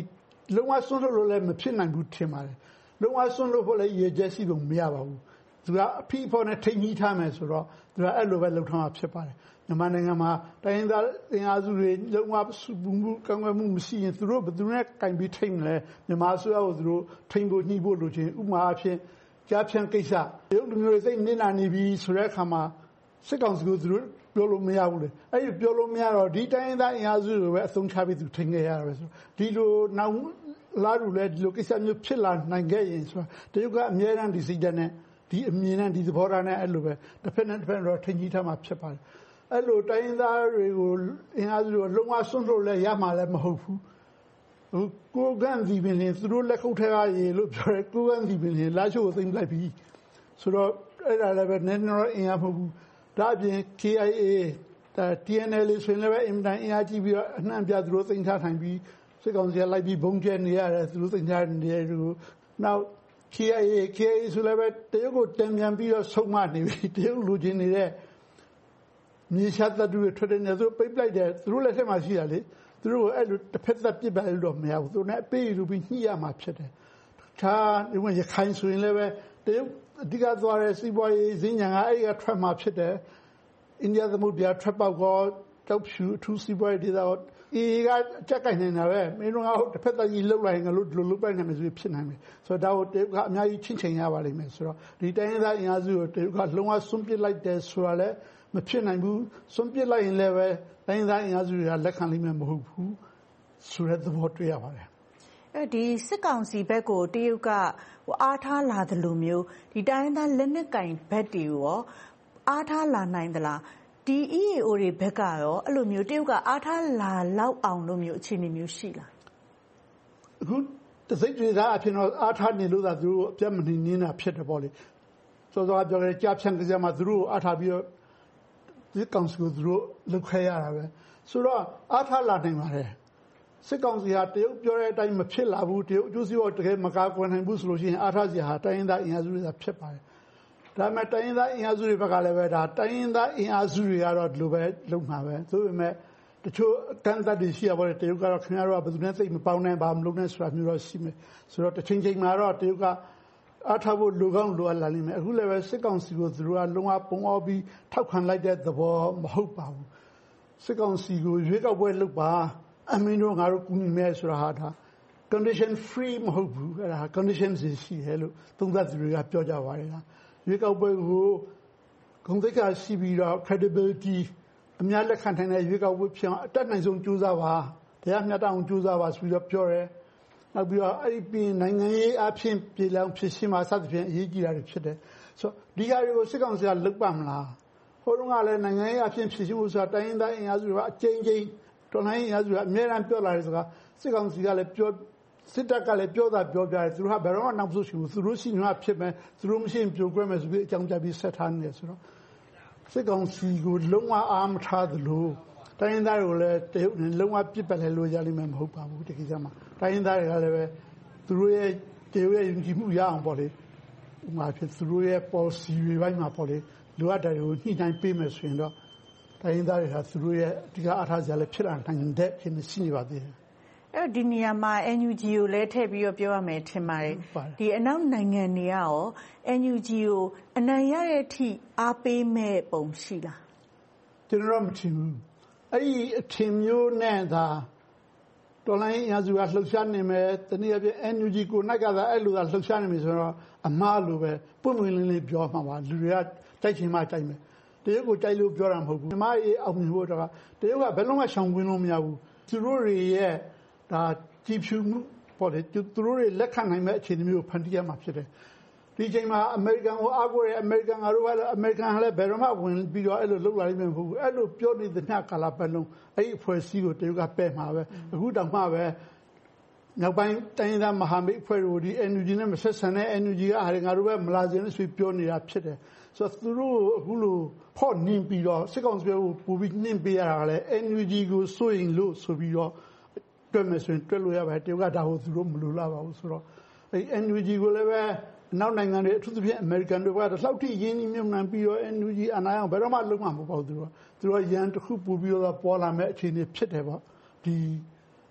လုံးဝဆွန့်လွတ်လို့လည်းမဖြစ်နိုင်ဘူးထင်ပါတယ်လုံးဝဆွန့်လွတ်ဖို့လည်းရည်ချက်ရှိလို့မရပါဘူးသူကအဖိအဖော်နဲ့ထိန်းကြီးထားမယ်ဆိုတော့သူကအဲ့လိုပဲလှုပ်ထားမှာဖြစ်ပါတယ်မြန်မာနိုင်ငံမှာတိုင်းသားအင်အားစုတွေလုံးဝစုပူမှုကန့်ကွက်မှုမရှိရင်သူတို့ဘယ်သူနဲ့ကင်ပြီးထိန်းမလဲမြန်မာအစိုးရကိုသူတို့ထိန်းဖို့ညှိဖို့လိုချင်ဥပမာအဖြစ်ကြားဖြန့်ကိစ္စရုပ်လူမျိုးတွေစိတ်နစ်နာနေပြီဆိုတဲ့အခါမှာစစ်ကောင်စီကိုသူတို့ပြောလို့မရဘူးလေအဲ့ဒီပြောလို့မရတော့ဒီတိုင်းသားအင်အားစုတွေပဲအဆုံးချပြီးသူထိန်းခဲ့ရတာပဲဆိုဒီလိုနောက်လာလို့လေဒီလိုကိစ္စမျိုးဖြစ်လာနိုင်ခဲ့ရင်ဆိုတာတရုတ်ကအများအားဒီစိတ်ဓာတ်နဲ့ဒီအမြင်နဲ့ဒီသဘောထားနဲ့အဲ့လိုပဲတစ်ဖက်နဲ့တစ်ဖက်တော့ထိန်းကြီးထားမှာဖြစ်ပါတယ်အဲ့လိုတိုင်းသားတွေကိုအင်အားစုတွေလုံးဝဆွန့်လွတ်လဲရမှာလည်းမဟုတ်ဘူးဟိုကိုကန်ဒီပင်သူတို့လက်ခုပ်ထဲကရေလို့ပြောရဲကိုကန်ဒီပင်လာချို့ကိုသိမ်းလိုက်ပြီဆိုတော့အဲ့ဒါလည်းပဲနည်းနည်းတော့အင်အားမဟုတ်ဘူးဒါအပြင် K I A ဒါ T N L ဆိုရင်လည်းအင်မတန်အင်အားကြီးပြီးတော့အနှံ့ပြသူတို့သိမ်းထားနိုင်ပြီးစစ်ကောင်စီကလိုက်ပြီးဘုံကျဲနေရတယ်သူတို့သိမ်းထားနေတယ်လို့နောက် K I A K I A ဆိုလည်းပဲတရုတ်ကိုတံပြန်ပြီးတော့ဆုံးမနေပြီတရုတ်လူချင်းနေတဲ့မြေရှားတပ်တွေထွက်နေသူပိတ်လိုက်တယ်သူတို့လက်ထက်မှာရှိရလေသူတို့အဲ့လိုတစ်ဖက်သက်ပြစ်ပါလို့တော့မရဘူးသူနဲ့အပေးလူပြီးညှိရမှာဖြစ်တယ်ဒါဒီမှာရခိုင်ဆိုရင်လည်းပဲတရုတ်အဓိကသွားတဲ့စီးပွားရေးဈေးညံကအဲ့ဒီကထွက်မှာဖြစ်တယ်အိန္ဒိယသမုဒ္ဒရာထွက်ပေါက်ကောတောက်ဖြူအထူးစီးပွားရေးဒေသအေးကအကြက်ကင်နေတာပဲမင်းတို့ကတစ်ဖက်သက်ကြီးလှုပ်လိုက်ရင်ငါတို့ဒီလိုလှုပ်လိုက်နိုင်မယ်ဆိုဖြစ်နိုင်မယ်ဆိုတော့ဒါကိုတရုတ်ကအများကြီးချင်းချင်ရပါလိမ့်မယ်ဆိုတော့ဒီတိုင်းသားအင်အားစုကိုတရုတ်ကလုံးဝစွန့်ပစ်လိုက်တယ်ဆိုတာလည်းမဖြစ်နိုင်ဘူးစွန့်ပစ်လိုက်ရင်လည်းပဲတိုင်းသားအင်အားစုတွေကလက်ခံလိမ့်မယ်မဟုတ်ဘူးဆိုတဲ့သဘောတွေ့ရပါတယ်အဲဒီစစ်ကောင်စီဘက်ကိုတရုတ်ကအားထားလာတယ်လို့မျိုးဒီတိုင်းသားလက်နက်ကင်ဘက်တွေရောအားထားလာနိုင်သလားဒီ E A O တွေဘက်ကရောအဲ့လိုမျိုးတရုတ်ကအားထားလာလောက်အောင်လို့မျိုးအခြေအနေမျိုးရှိလားအခုတစိတ်တွေကအဖြစ်တော့အားထားနေလို့သာသူတို့အပြတ်မနေနေတာဖြစ်တယ်ပေါ့လေစောစောကပြောခဲ့ကြားဖြန့်ကြမှာသူတို့အားထားပြီးတော့ဒီကောင်စီကိုသူတို့လုပ်ခဲ့ရတာပဲဆိုတော့အားထားလာနိုင်ပါတယ်စစ်ကောင်စီဟာတရုတ်ပြောတဲ့အတိုင်းမဖြစ်လာဘူးတရုတ်အကျိုးစီးပွားတကယ်မကာကွယ်နိုင်ဘူးဆိုလို့ရှိရင်အားထားစီဟာတိုင်းရင်းသားအင်အားစုတွေသာဖြစ်ပါတယ်ဒါပေမဲ့တိုင်းရင်းသားအင်အားစုတွေဘက်ကလည်းပဲဒါတိုင်းရင်းသားအင်အားစုတွေကတော့ဒီလိုပဲလုပ်မှာပဲဆိုပေမဲ့တချို့အကန့်အသတ်တွေရှိရပါတယ်တရုတ်ကတော့ခင်ဗျားတို့ကဘယ်သူနဲ့သိမပေါင်းနိုင်ဘာမလုပ်နဲ့ဆိုတာမျိုးတော့ရှိမယ်ဆိုတော့တစ်ချိန်ချိန်မှာတော့တရုတ်ကအားထားဖို့လူကောင်းလိုအပ်လာလိမ့်မယ်အခုလည်းပဲစစ်ကောင်စီကိုသူတို့ကလုံးဝပုံအောပြီးထောက်ခံလိုက်တဲ့သဘောမဟုတ်ပါဘူးစစ်ကောင်စီကိုရွေးကောက်ပွဲလုပ်ပါအမင်းတို့ငါတို့ကူညီမယ်ဆိုတာဟာဒါ condition free မဟုတ်ဘူးအဲ့ဒါ condition ရှိတယ်လို့သုံးသပ်သူတွေကပြောကြပါတယ်လားရွေးကောက်ပွဲကိုဂုဏ်သိက္ခာရှိပြီးတော့ credibility အများလက်ခံနိုင်တဲ့ရွေးကောက်ပွဲဖြစ်အောင်အတက်နိုင်ဆုံးကြိုးစားပါတရားမျှတအောင်ကြိုးစားပါဆိုပြီးတော့ပြောတယ်နောက်ပြီးတော့အဲ့ဒီပြည်နိုင်ငံရေးအဖြစ်ပြည်လောင်ဖြစ်ရှင်းမှာစသဖြင့်အရေးကြီးတာတွေဖြစ်တယ်ဆိုတော့ဒီဟာတွေကိုစစ်ကောင်စီကလုပ်ပါမလားဟိုတုန်းကလည်းနိုင်ငံရေးအဖြစ်ဖြစ်ရှင်းဖို့ဆိုတာတိုင်းရင်းသားအင်အားစုတွေကအကျဉ်းချင်းတော်လိုင်းအင်အားစုကအများအားပြောလာတယ်ဆိုတာစစ်ကောင်စီကလည်းပြောစစ်တပ်ကလည်းပြောတာပြောပြတယ်သူတို့ကဘယ်တော့မှနောက်ဆုံးရှိဘူးသူတို့ရှိမှဖြစ်မယ်သူတို့မရှိရင်ပြိုကွဲမယ်ဆိုပြီးအကြောင်းပြပြီးဆက်ထားနေတယ်ဆိုတော့စစ်ကောင်စီကိုလုံးဝအားမထားသလိုတိုင်းရင်းသားတွေကိုလည်းတရုတ်နဲ့လုံးဝပြစ်ပယ်လဲလို့ရလိမ့်မယ်မဟုတ်ပါဘူးတကယ်ကြမှာတိုင်းရင်းသားတွေကလည်းပဲသူတို့ရဲ့တရုတ်ရဲ့ယုံကြည်မှုရအောင်ပေါ့လေဥပမာဖြစ်သူတို့ရဲ့ policy တွေပိုင်းမှာပေါ့လေလိုအပ်တယ်ကိုညှိနှိုင်းပေးမယ်ဆိုရင်တော့တိုင်းရင်းသားတွေဟာသူတို့ရဲ့အဓိကအားထားစရာလည်းဖြစ်လာနိုင်တဲ့ဖြစ်နေရှိနေပါသေးတယ်အဲ့ဒီနေရာမှာ N U G ကိုလည်းထည့်ပြီးတော့ပြောရမယ်ထင်ပါတယ်ဒီအနောက်နိုင်ငံတွေကရော N U G ကိုအနိုင်ရတဲ့အထိအားပေးမဲ့ပုံရှိလားကျွန်တော်မထင်ဘူးအဲ့ဒီအထင်မျိုးနဲ့သာတော်လိုင်းအင်အားစုကလှုပ်ရှားနေမယ်တနည်းအားဖြင့် N U G ကိုနိုင်ကသာအဲ့လိုသာလှုပ်ရှားနေမယ်ဆိုတော့အမှားလိုပဲပုံမှန်လေးလေးပြောမှာပါလူတွေကတိုက်ချင်မှတိုက်မယ်တရုတ်ကိုတိုက်လို့ပြောတာမဟုတ်ဘူးမြမရေးအောင်မြင်ဖို့တော့တရုတ်ကဘယ်လုံးမှရှောင်ဝင်လို့မရဘူးသူတို့တွေရဲ့ဒါကြည်ဖြူမှုပေါ့လေသူတို့တွေလက်ခံနိုင်မဲ့အခြေအနေမျိုးဖန်တီးရမှာဖြစ်တယ်ဒီချိန်မှာအမေရိကန်ကိုအားကိုးတဲ့အမေရိကန်ကတော့အမေရိကန်ကလည်းဘယ်တော့မှဝင်ပြီးတော့အဲ့လိုလုပ်လာလိမ့်မယ်မဟုတ်ဘူးအဲ့လိုပြောနေတဲ့ညကာလပတ်လုံးအဲ့ဒီအဖွဲ့အစည်းကိုတရုတ်ကပဲ့မှာပဲအခုတောင်မှပဲနောက်ပိုင်းတိုင်းသားမဟာမိတ်အဖွဲ့တို့ဒီ N U G နဲ့မဆက်ဆံတဲ့ N U G ကဟာငါတို့ပဲမလာခြင်းလို့ဆိုပြောနေတာဖြစ်တယ်ဆိုတော့သူတို့အခုလိုဖော့နှင်းပြီးတော့စစ်ကောင်စီကိုပူပြီးနှင်းပေးရတာလည်း N U G ကိုစိုးရင်လို့ဆိုပြီးတော့တွက်မယ်ဆိုရင်တွက်လို့ရပါတယ်တရုတ်ကဒါကိုသူတို့မလိုလားပါဘူးဆိုတော့အဲ့ N U G ကိုလည်းပဲနောက်နိုင်ငံတွေအထူးသဖြင့်အမေရိကန်တို့ကတော့လောက်ထိရင်းနှီးမြှုပ်နှံပြီးတော့ N U G အနာအောင်ဘယ်တော့မှလုံးဝမပေါ့သူတို့ကသူတို့ရန်တစ်ခုပူပြီးတော့ပေါ်လာမဲ့အခြေအနေဖြစ်တယ်ပေါ့ဒီ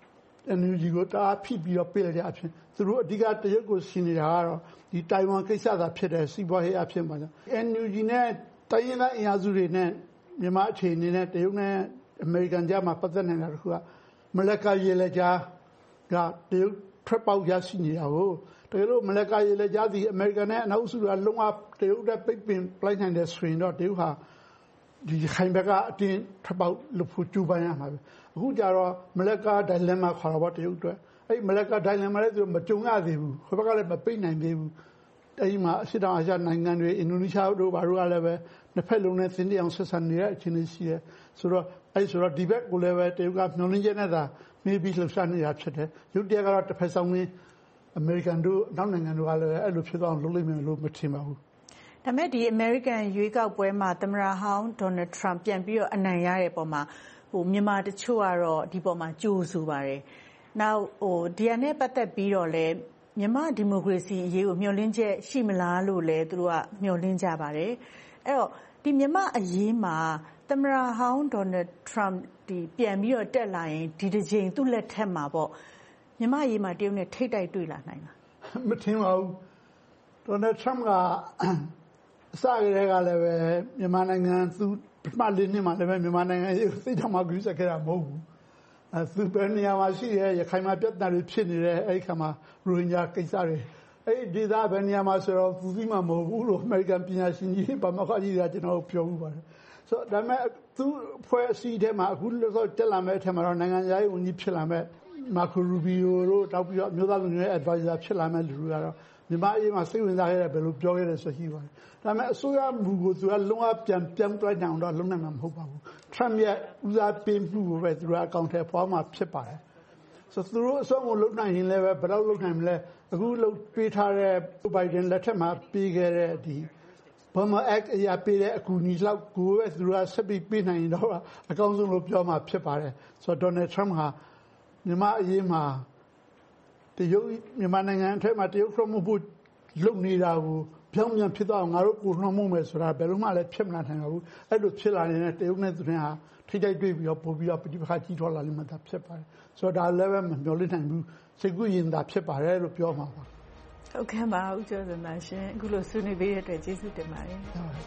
အန်ယူဂျီ ကိုတအားဖိပြီးတော့ပေးလိုက်တဲ့အဖြစ်သူတို့အဓိကတရုတ်ကိုစီနေတာကတော့ဒီတိုင်ဝမ်ကိစ္စသာဖြစ်တယ်စီးပွားရေးအဖြစ်မှာအန်ယူဂျီနဲ့တိုင်းရင်းသားအင်အားစုတွေနဲ့မြန်မာအခြေအနေနဲ့တရုတ်နဲ့အမေရိကန်ကြားမှာပတ်သက်နေတာတခုကမလက်ကာရေလက်ကြားကတရုတ်ထွက်ပေါက်ရရှိနေတာကိုတကယ်လို့မလက်ကာရေလက်ကြားဒီအမေရိကန်နဲ့အနောက်စုကလုံးဝတရုတ်နဲ့ပိတ်ပင်လိုက်နိုင်တဲ့ဆိုရင်တော့တရုတ်ဟာဒီခိုင်ဘက်ကအတင်းထွက်ပေါက်လို့ဖို့ကြိုးပမ်းရမှာပဲအခုကြတော့မလက်ကာဒိုင်လမ်မာခေါ်တော့တရုတ်အတွက်အဲ့မလက်ကာဒိုင်လမ်မာလည်းသူမကြုံရသေးဘူးဟိုဘက်ကလည်းမပိတ်နိုင်သေးဘူးအဲ့ဒီမှာအရှေ့တောင်အာရှနိုင်ငံတွေအင်ဒိုနီးရှားတို့ဘာတို့ကလည်းပဲနှစ်ဖက်လုံးနဲ့သင်းတရားဆက်ဆံနေတဲ့အခြေအနေရှိတယ်ဆိုတော့အဲ့ဆိုတော့ဒီဘက်ကိုလည်းပဲတရုတ်ကမျှော်လင့်ချက်နဲ့သာနေပြီးလှုပ်ရှားနေတာဖြစ်တယ်ရုပ်တရားကတော့တစ်ဖက်ဆောင်နေအမေရိကန်တို့နောက်နိုင်ငံတို့ကလည်းအဲ့လိုဖြစ်သွားအောင်လုပ်လိမ့်မယ်လို့မထင်ပါဘူးဒါမဲ့ဒီအမေရိကန်ရွေးကောက်ပွဲမှာသမ္မတဟောင်းဒေါ်နယ်ထရန့်ပြန်ပြီးတော့အနိုင်ရတဲ့ပုံမှာဟိုမြန်မာတချို့ကတော့ဒီပုံမှာကြိုးဆိုပါတယ်နောက်ဟိုဒီအနဲ့ပတ်သက်ပြီးတော့လည်းမြန်မာဒီမိုကရေစီအရေးကိုမျှော်လင့်ချက်ရှိမလားလို့လည်းသူတို့ကမျှော်လင့်ကြပါတယ်အဲ့တော့ဒီမြန်မာအရေးမှာသမ္မတဟောင်းဒေါ်နယ်ထရန့်ဒီပြန်ပြီးတော့တက်လာရင်ဒီတစ်ချိန်သူ့လက်ထက်မှာပေါ့မြန်မာအရေးမှာတရုတ်နဲ့ထိတ်တိုက်တွေ့လာနိုင်လားမထင်ပါဘူးဒေါ်နယ်ထရန့်ကအစကတည်းကလည်းပဲမြန်မာနိုင်ငံသူပထမလေးနှစ်မှာလည်းပဲမြန်မာနိုင်ငံရေးစိတ်ဓာတ်မှကူးစက်ခဲ့တာမဟုတ်ဘူးအဲသူပဲနေရာမှာရှိရဲရခိုင်မှာပြဿနာတွေဖြစ်နေတယ်အဲ့ဒီခါမှာရိုဟင်ဂျာကိစ္စတွေအဲ့ဒီဒေသပဲနေရာမှာဆိုတော့သူသိမှမဟုတ်ဘူးလို့အမေရိကန်ပညာရှင်ကြီးဘာမှခါကြီးကကျွန်တော်ပြောဘူးပါတယ်ဆိုတော့ဒါမဲ့သူဖွဲ့အစည်းထဲမှာအခုလို့ဆိုတက်လာမဲ့အထက်မှာတော့နိုင်ငံရေးဝန်ကြီးဖြစ်လာမဲ့မာကိုရူဘီယိုတို့တောက်ပြီးတော့မျိုးသားလူမျိုးရဲ့ advisor ဖြစ်လာမဲ့လူတွေကတော့မြန်မာအရေးမှာစိတ်ဝင်စားခဲ့တယ်ဘယ်လိုပြောခဲ့တယ်ဆိုရှိပါတယ်ဒါပေမဲ့အစိုးရမူကိုသူကလုံးဝပြန်ပြန်ပြလိုက်အောင်တော့လုံးနိုင်မှာမဟုတ်ပါဘူးထရမ့်ရဲ့ဦးစားပေးမှုကိုပဲသူကအကောင့်ထဲပေါ်မှာဖြစ်ပါတယ်ဆိုသူတို့အဆုံးကိုလုံးနိုင်ရင်လည်းပဲဘယ်တော့လုံးနိုင်မလဲအခုလုံးပေးထားတဲ့ဘိုင်ဒန်လက်ထက်မှာပေးခဲ့တဲ့ဒီဘာမအက်အရာပေးတဲ့အကူအညီလောက်ကိုပဲသူကဆက်ပြီးပေးနိုင်ရင်တော့အကောင်းဆုံးလို့ပြောမှာဖြစ်ပါတယ်ဆိုတော့ဒေါ်နယ်ထရမ့်ဟာမြန်မာအရေးမှာတရုတ်မြန်မာနိုင်ငံအထက်မှာတရုတ်ဖရမှုဖို့လုပ်နေတာကိုပြောင်းပြန်ဖြစ်သွားအောင်ငါတို့ကိုနှောမှုမယ်ဆိုတာဘယ်လိုမှလည်းဖြစ်မလာနိုင်ပါဘူးအဲ့လိုဖြစ်လာနေတဲ့တရုတ်နဲ့သူတွေဟာထိတိုက်တွေ့ပြီးတော့ပို့ပြီးတော့ပဋိပက္ခကြီးထွားလာလိမ့်မယ်ဒါဖြစ်ပါတယ်ဆိုတော့ဒါလည်းပဲမမျှော်လင့်နိုင်ဘူးစိတ်ကူးရင်သာဖြစ်ပါတယ်လို့ပြောမှာပါဟုတ်ကဲ့ပါဦးကျော်စံပါရှင်အခုလိုဆွေးနွေးပေးတဲ့အတွက်ကျေးဇူးတင်ပါတယ်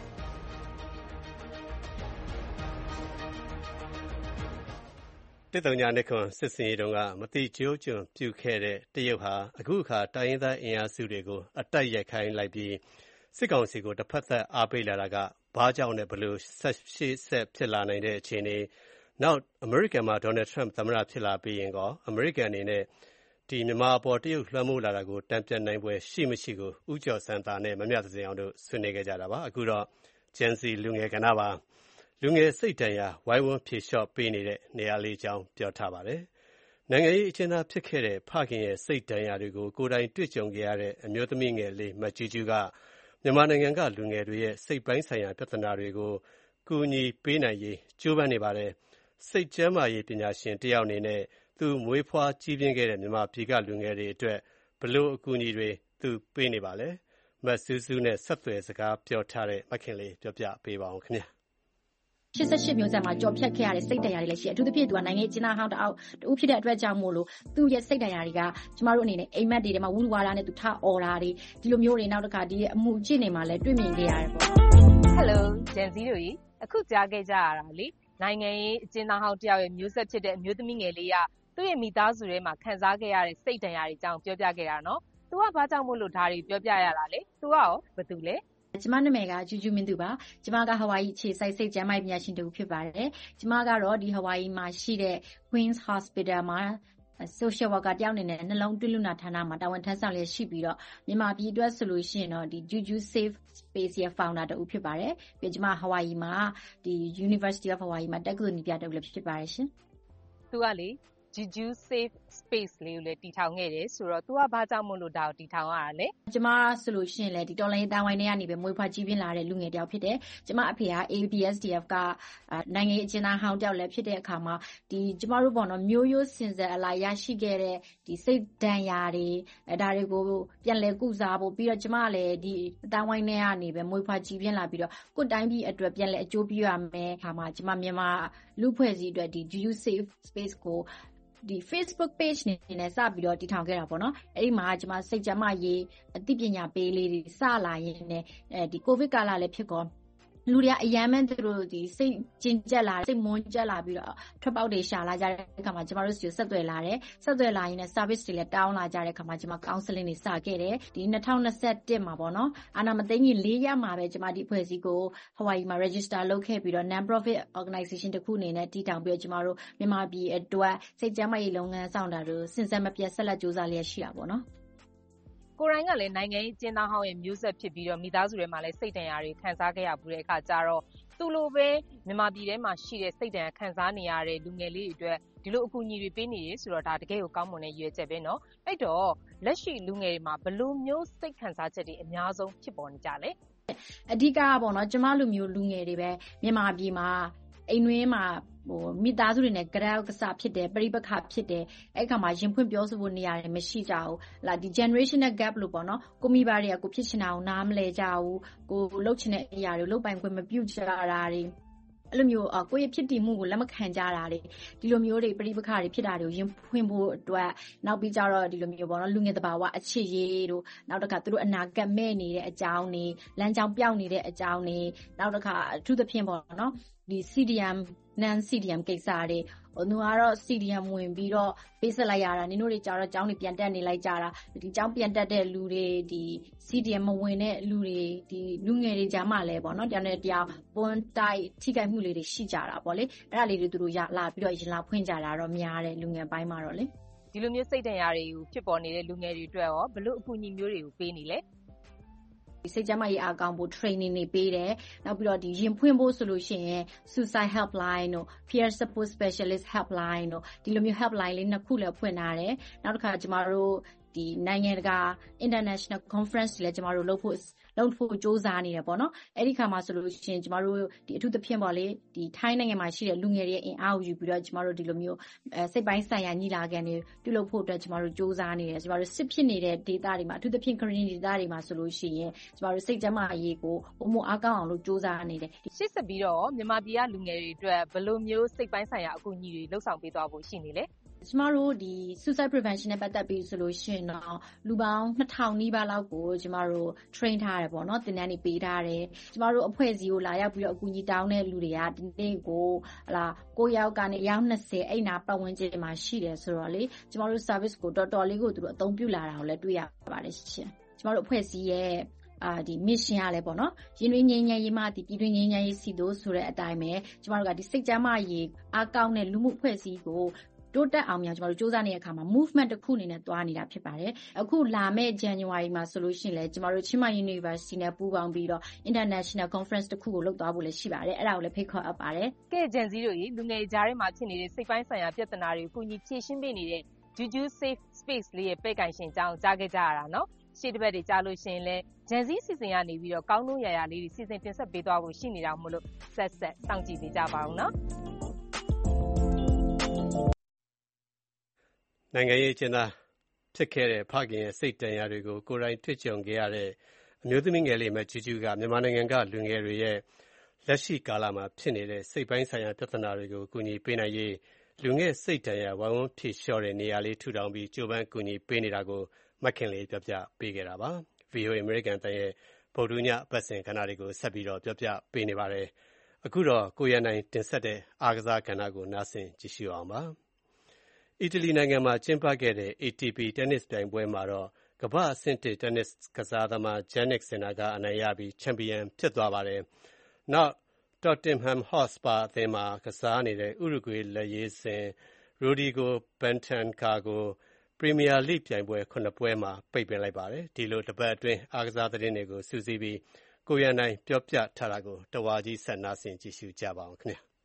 တစ်တုံညာနှစ်ခွန်စစ်စင်ရေးတုန်းကမတိကျိုးကျွံပြုခဲ့တဲ့တရုတ်ဟာအခုအခါတိုင်းရင်းသားအင်အားစုတွေကိုအတိုက်ရိုက်ခိုင်းလိုက်ပြီးစစ်ကောင်စီကိုတစ်ဖက်သက်အားပေးလာတာကဘာကြောင့်လဲဘလို့ဆက်ရှေ့ဆက်ဖြစ်လာနိုင်တဲ့အခြေအနေနောက်အမေရိကန်မှာဒေါ်နယ်ထရမ့်သမ္မတဖြစ်လာပြီးရင်ကောအမေရိကန်အနေနဲ့ဒီမြန်မာအပေါ်တရုတ်လွှမ်းမိုးလာတာကိုတံပြန်နိုင်ပွဲရှိမရှိကိုဥကျော်စံတာနဲ့မမြတ်စင်အောင်တို့ဆွေးနွေးခဲ့ကြတာပါအခုတော့ Gen Z လူငယ်ကဏ္ဍပါလူငယ်စိတ်တန်ရာဝိုင်းဝန်းဖြေလျှော့ပေးနေတဲ့နေရာလေးအကြောင်းပြောထားပါတယ်။နိုင်ငံရေးအကျဉ်းသားဖြစ်ခဲ့တဲ့ဖခင်ရဲ့စိတ်တန်ရာတွေကိုကိုယ်တိုင်တွေ့ကြုံခဲ့ရတဲ့အမျိုးသမီးငယ်လေးမကျူးကျူးကမြန်မာနိုင်ငံကလူငယ်တွေရဲ့စိတ်ပိုင်းဆိုင်ရာပြဿနာတွေကိုကူညီပေးနိုင်ရေးကြိုးပမ်းနေပါတယ်။စိတ်ကျန်းမာရေးပညာရှင်တယောက်အနေနဲ့သူမွေးဖွားကြီးပြင်းခဲ့တဲ့မြန်မာပြည်ကလူငယ်တွေအတွက်ဘလို့အကူအညီတွေသူပေးနေပါလဲ။မဆူးဆူးနဲ့ဆက်သွယ်စကားပြောထားတဲ့မခင်လေးပြောပြပေးပါအောင်ခင်ဗျာ။ရှစ်ဆယ့်ရှစ်မျိုးဆက်မှာကြော်ဖြတ်ခဲ့ရတဲ့စိတ်တရားတွေလည်းရှိတယ်အထူးသဖြင့်သူကနိုင်ငံကျင်းသားဟောင်းတအောက်တူဖြစ်တဲ့အတွက်ကြောင့်မို့လို့သူ့ရဲ့စိတ်တရားတွေကကျမတို့အနေနဲ့အိမ်မက်တွေထဲမှာဝူလူဝါဒနဲ့သူထအော်တာတွေဒီလိုမျိုးတွေနောက်တစ်ခါဒီအမှုအကျင့်တွေမှာလည်းတွေ့မြင်ခဲ့ရတယ်ပေါ့ Hello Gen Z တို့ကြီးအခုကြားခဲ့ကြရတာလေနိုင်ငံရေးအကျဉ်းသားဟောင်းတယောက်ရဲ့မျိုးဆက်ဖြစ်တဲ့အမျိုးသမီးငယ်လေးကသူ့ရဲ့မိသားစုထဲမှာခံစားခဲ့ရတဲ့စိတ်တရားတွေအကြောင်းပြောပြခဲ့တာနော်သူကဘာကြောင့်မို့လို့ဒါတွေပြောပြရတာလဲသူကရောဘာတူလဲကျမနာမည်ကဂျူဂျူမင်းသူပါကျမကဟဝါရီခြေစိုက်စိတ်ကျန်းမာရေးပညာရှင်တူဖြစ်ပါတယ်ကျမကတော့ဒီဟဝါရီမှာရှိတဲ့ Queen's Hospital မှာ social worker တယောက်အနေနဲ့နှလုံးသွေးလူနာဌာနမှာတာဝန်ထမ်းဆောင်လျက်ရှိပြီးတော့မြန်မာပြည်အတွက်ဆိုလို့ရှိရင်တော့ဒီ Juju Safe Space ရဲ့ founder တူဖြစ်ပါတယ်ပြီးကျမဟဝါရီမှာဒီ University of Hawaii မှာတက္ကသိုလ်နည်းပြတူလည်းဖြစ်ပါတယ်ရှင်သူကလေ Juju Safe Space လေးကိုလည်းတည်ထောင်ခဲ့တယ်ဆိုတော့ तू ကဘာကြောင့်မို့လို့ဒါကိုတည်ထောင်ရတာလဲကျမဆိုလို့ရှိရင်လည်းဒီတော်လိုင်းတိုင်းဝိုင်းတွေကနေပဲမွေးဖွားကြီးပြင်းလာတဲ့လူငယ်တယောက်ဖြစ်တယ်ကျမအဖေက A B S D F ကနိုင်ငံရေးအကျဉ်းသားဟောင်းတယောက်လည်းဖြစ်တဲ့အခါမှာဒီကျမတို့ပေါ့နော်မျိုးရိုးစင်စက်အလိုက်ရရှိခဲ့တဲ့ဒီစိတ်ဒဏ်ရာတွေအဲဒါတွေကိုပြန်လည်ကုစားဖို့ပြီးတော့ကျမကလည်းဒီတိုင်းဝိုင်းတွေကနေပဲမွေးဖွားကြီးပြင်းလာပြီးတော့ကိုယ်တိုင်းပြည်အတွက်ပြန်လည်အကျိုးပြုရမယ်အခါမှာကျမမြန်မာလူဖွဲ့စည်းအတွက်ဒီ Juju Safe Space ကိုဒီ Facebook page နေနဲ့စပြီးတော့တည်ထောင်ခဲ့တာပေါ့နော်အဲ့ဒီမှာကျွန်မစိတ်ကျန်းမာရေးအသိပညာပေးလေးတွေစလာရင်းနဲ့အဲဒီ COVID ကာလလည်းဖြစ်ကောလူတွေကအယမ်းမဲ့သူတို့ဒီစိတ်ကျဉ်ကျက်လာစိတ်မွန်းကျက်လာပြီးတော့ထွက်ပေါက်တွေရှာလာကြတဲ့အခါမှာကျမတို့စီကိုဆက်သွယ်လာတယ်ဆက်သွယ်လာရင်လည်း service တွေလည်းတောင်းလာကြတဲ့အခါမှာကျမ counseling တွေစခဲ့တယ်ဒီtwenty twenty-oneမှာပေါ့နော်အာနာမသိကြီး၄ရက်မှာပဲကျမဒီအဖွဲ့အစည်းကို Hawaii မှာ register လုပ်ခဲ့ပြီးတော့ non-profit organization တစ်ခုအနေနဲ့တည်ထောင်ပြီးတော့ကျမတို့မြန်မာပြည်အတွက်စိတ်ကျန်းမာရေးလုပ်ငန်းဆောင်တာတို့စဉ်ဆက်မပြတ်ဆက်လက်ကြိုးစားလျက်ရှိတာပေါ့နော်ကိုရိုင်းကလည်းနိုင်ငံရေးကျင်းသားဟောင်းရဲ့မျိုးဆက်ဖြစ်ပြီးတော့မိသားစုတွေမှာလည်းစိတ်ဒဏ်ရာတွေခံစားခဲ့ရပူတဲ့အခါကျတော့သူလိုပဲမြန်မာပြည်ထဲမှာရှိတဲ့စိတ်ဒဏ်ရာခံစားနေရတဲ့လူငယ်လေးတွေအတွက်ဒီလိုအကူအညီတွေပေးနေရဆိုတော့ဒါတကယ်ကိုကောင်းမွန်တဲ့ရည်ရွယ်ချက်ပဲเนาะအဲ့တော့လက်ရှိလူငယ်တွေမှာဘယ်လိုမျိုးစိတ်ခံစားချက်တွေအများဆုံးဖြစ်ပေါ်နေကြလဲအဓိကပေါ့နော်ကျမလူမျိုးလူငယ်တွေပဲမြန်မာပြည်မှာအိမ်တွင်းမှာဟိုမိသားစုတွေနဲ့ကြောက်ကစားဖြစ်တယ်ပြိပခါဖြစ်တယ်အဲ့ခါမှာရင်ဖွင့်ပြောဆိုဖို့နေရတယ်မရှိကြဘူးလာဒီ generational gap လို့ပေါ့နော်ကိုမိဘတွေကကိုဖြစ်ချင်တာကိုနားမလဲကြဘူးကိုလှုပ်ချင်တဲ့အရာတွေလှုပ်ပိုင်ခွင့်မပြုကြတာတွေအဲ့လိုမျိုးကိုယ့်ရဲ့ဖြစ်တည်မှုကိုလက်မခံကြတာတွေဒီလိုမျိုးတွေပြိပခါတွေဖြစ်တာတွေကိုရင်ဖွင့်ဖို့အတွက်နောက်ပြီးကြတော့ဒီလိုမျိုးပေါ့နော်လူငယ်တဘာဝအချစ်ရေးတို့နောက်တစ်ခါသူတို့အနာဂတ်မဲ့နေတဲ့အကြောင်းတွေလမ်းကြောင်းပြောင်းနေတဲ့အကြောင်းတွေနောက်တစ်ခါအထူးသဖြင့်ပေါ့နော်ဒီ C D M non C D M ကိစ္စတွေဟိုသူကတော့ C D M ဝင်ပြီးတော့ပေးဆက်လိုက်ရတာနင်တို့တွေကြတော့ကျောင်းတွေပြန်တက်နေလိုက်ကြတာဒီကျောင်းပြန်တက်တဲ့လူတွေဒီ C D M မဝင်တဲ့လူတွေဒီလူငယ်တွေကြားမှာလဲပေါ့နော်တရားနဲ့တရားပွန်းတိုက်ထိခိုက်မှုလေးတွေရှိကြတာပေါ့လေအဲ့ဒါလေးတွေသူတို့ရလာပြီးတော့ရင်လာဖွင့်ကြတာတော့များတယ်လူငယ်ပိုင်းမှာတော့လေဒီလိုမျိုးစိတ်ဒဏ်ရာတွေကိုဖြစ်ပေါ်နေတဲ့လူငယ်တွေအတွက်ရောဘလို့အကူအညီမျိုးတွေကိုပေးနေလဲစိတ်ကျန်းမာရေးအကောင့်ဖို့ training တွေပေးတယ်နောက်ပြီးတော့ဒီရင်ဖွင့်ဖို့ဆိုလို့ရှိရင် suicide helpline တို့ peer support specialist helpline တို့ဒီလိုမျိုး helpline လေးနှစ်ခုလည်းဖွင့်ထားတယ်နောက်တစ်ခါကျမတို့ဒီနိုင်ငံတကာ international conference တွေလည်းကျမတို့လုပ်ဖို့လုပ်ဖို့စ조사နေတယ်ပေါ့နော်အဲ့ဒီခါမှာဆိုလို့ရှိရင်ကျမတို့ဒီအထူးသဖြင့်ပေါ့လေဒီထိုင်းနိုင်ငံမှာရှိတဲ့လူငယ်တွေရဲ့အင်အားကိုယူပြီးတော့ကျမတို့ဒီလိုမျိုးအဲစိတ်ပိုင်းဆိုင်ရာညီလာခံတွေပြုလုပ်ဖို့အတွက်ကျမတို့စ조사နေတယ်ကျမတို့စစ်ဖြစ်နေတဲ့ဒေသတွေမှာအထူးသဖြင့်ခရင်ဒေသတွေမှာဆိုလို့ရှိရင်ကျမတို့စိတ်ကျန်းမာရေးကိုပုံမအားကောင်းအောင်လို့စ조사နေတယ်ရှေ့ဆက်ပြီးတော့မြန်မာပြည်ကလူငယ်တွေအတွက်ဘယ်လိုမျိုးစိတ်ပိုင်းဆိုင်ရာအကူအညီတွေလှုပ်ဆောင်ပေးသွားဖို့ရှိနေလဲကျမတို့ဒီ suicide prevention နဲ့ပတ်သက်ပြီးဆိုလို့ရှိရင်တော့လူပေါင်းtwo thousandနီးပါးလောက်ကိုကျမတို့ train ထားတယ်ပေါ့နော်သင်တန်းတွေပေးထားတယ်ကျမတို့အဖွဲ့အစည်းကိုလာရောက်ပြီးတော့အကူအညီတောင်းတဲ့လူတွေကဒီနေ့ကိုဟလာကိုယောက်ကနေရောက်twentyအဲ့နာပတ်ဝန်းကျင်မှာရှိတယ်ဆိုတော့လေကျမတို့ service ကိုတော်တော်လေးကိုသူတို့အသုံးပြုလာတာကိုလည်းတွေ့ရပါတယ်ရှင်ကျမတို့အဖွဲ့အစည်းရဲ့အာဒီ mission ရလဲပေါ့နော်ရင်းနှီးငြိမ်းချမ်းရေးမှဒီပြည်တွင်းငြိမ်းချမ်းရေးစီတို့ဆိုတဲ့အတိုင်းပဲကျမတို့ကဒီစိတ်ကျန်းမာရေးအားကောင်းတဲ့လူမှုအဖွဲ့အစည်းကိုတိုးတက်အောင်များကျမတို့စ조사နေတဲ့အခါမှာ movement တစ်ခုအနေနဲ့တွားနေတာဖြစ်ပါတယ်အခုလာမယ့် January မှာဆိုလို့ရှိရင်လည်းကျမတို့ချင်းမိုင် University နဲ့ပူးပေါင်းပြီးတော့ international conference တစ်ခုကိုလုပ်သွားဖို့လည်းရှိပါတယ်အဲ့ဒါကိုလည်းဖိတ်ခေါ်အပ်ပါတယ်ကဲဂျန်စီတို့ရေလူငယ်ကြားထဲမှာဖြစ်နေတဲ့စိတ်ပိုင်းဆိုင်ရာပြဿနာတွေကိုအကူအညီဖြေရှင်းပေးနေတဲ့ Juju Safe Space လေးရဲ့ပဲ့ကိုင်ရှင်အကြောင်းကြားခဲ့ကြရတာเนาะရှေ့တစ်ပတ်တွေကြားလို့ရှိရင်လည်းဂျန်စီစီစဉ်ကနေပြီးတော့ကောင်းလို့ရရလေးတွေစီစဉ်တင်ဆက်ပေးသွားဖို့ရှိနေတာမို့လို့ဆက်ဆက်စောင့်ကြည့်နေကြပါဦးเนาะနိုင်ငံရေးကျင်းသားဖြစ်ခဲ့တဲ့ဖခင်ရဲ့စိတ်ဒဏ်ရာတွေကိုကိုယ်တိုင်တွေ့ကြုံခဲ့ရတဲ့အမျိုးသမီးငယ်လေးမကျူးကျူးကမြန်မာနိုင်ငံကလူငယ်တွေရဲ့လက်ရှိကာလမှာဖြစ်နေတဲ့စိတ်ပိုင်းဆိုင်ရာပြဿနာတွေကိုကူညီပေးနိုင်ရေးလူငယ်စိတ်ဒဏ်ရာဝိုင်းဝန်းဖြေလျှော့တဲ့နေရာလေးထူထောင်ပြီးကြိုးပမ်းကူညီပေးနေတာကိုမခင်လေးပြောပြပေးခဲ့တာပါ ဗွီအိုအေ American တန်ရဲ့ဗုဒ္ဓညပတ်စဉ်ကဏ္ဍတွေကိုဆက်ပြီးတော့ပြောပြပေးနေပါတယ်အခုတော့ကိုရနိုင်တင်ဆက်တဲ့အားကစားကဏ္ဍကိုနားဆင်ကြည့်ရှုအောင်ပါအီတလီနိုင်ငံမှာကျင်းပခဲ့တဲ့ A T P တင်းနစ်ပြိုင်ပွဲမှာတော့ကမ္ဘာ့အဆင့်တစ်တင်းနစ်ကစားသမား Jannik Sinner ကအနိုင်ရပြီးချန်ပီယံဖြစ်သွားပါတယ်။နောက် Tottenham Hotspur အသင်းမှာကစားနေတဲ့ဥရုဂွေးလက်ရေးစဉ် Rodrigo Bentancur ကိုပရီးမီယာလိပြိုင်ပွဲခုနှစ်ပွဲမှာပိတ်ပင်လိုက်ပါတယ်။ဒီလိုတစ်ပတ်အတွင်းအားကစားသတင်းတွေကိုစုစည်းပြီးကိုရန်နိုင်ပြောပြထားတာကိုတဝါကြီးဆက်နားဆင်ကြည့်ရှုကြပါအောင်ခင်ဗျာ။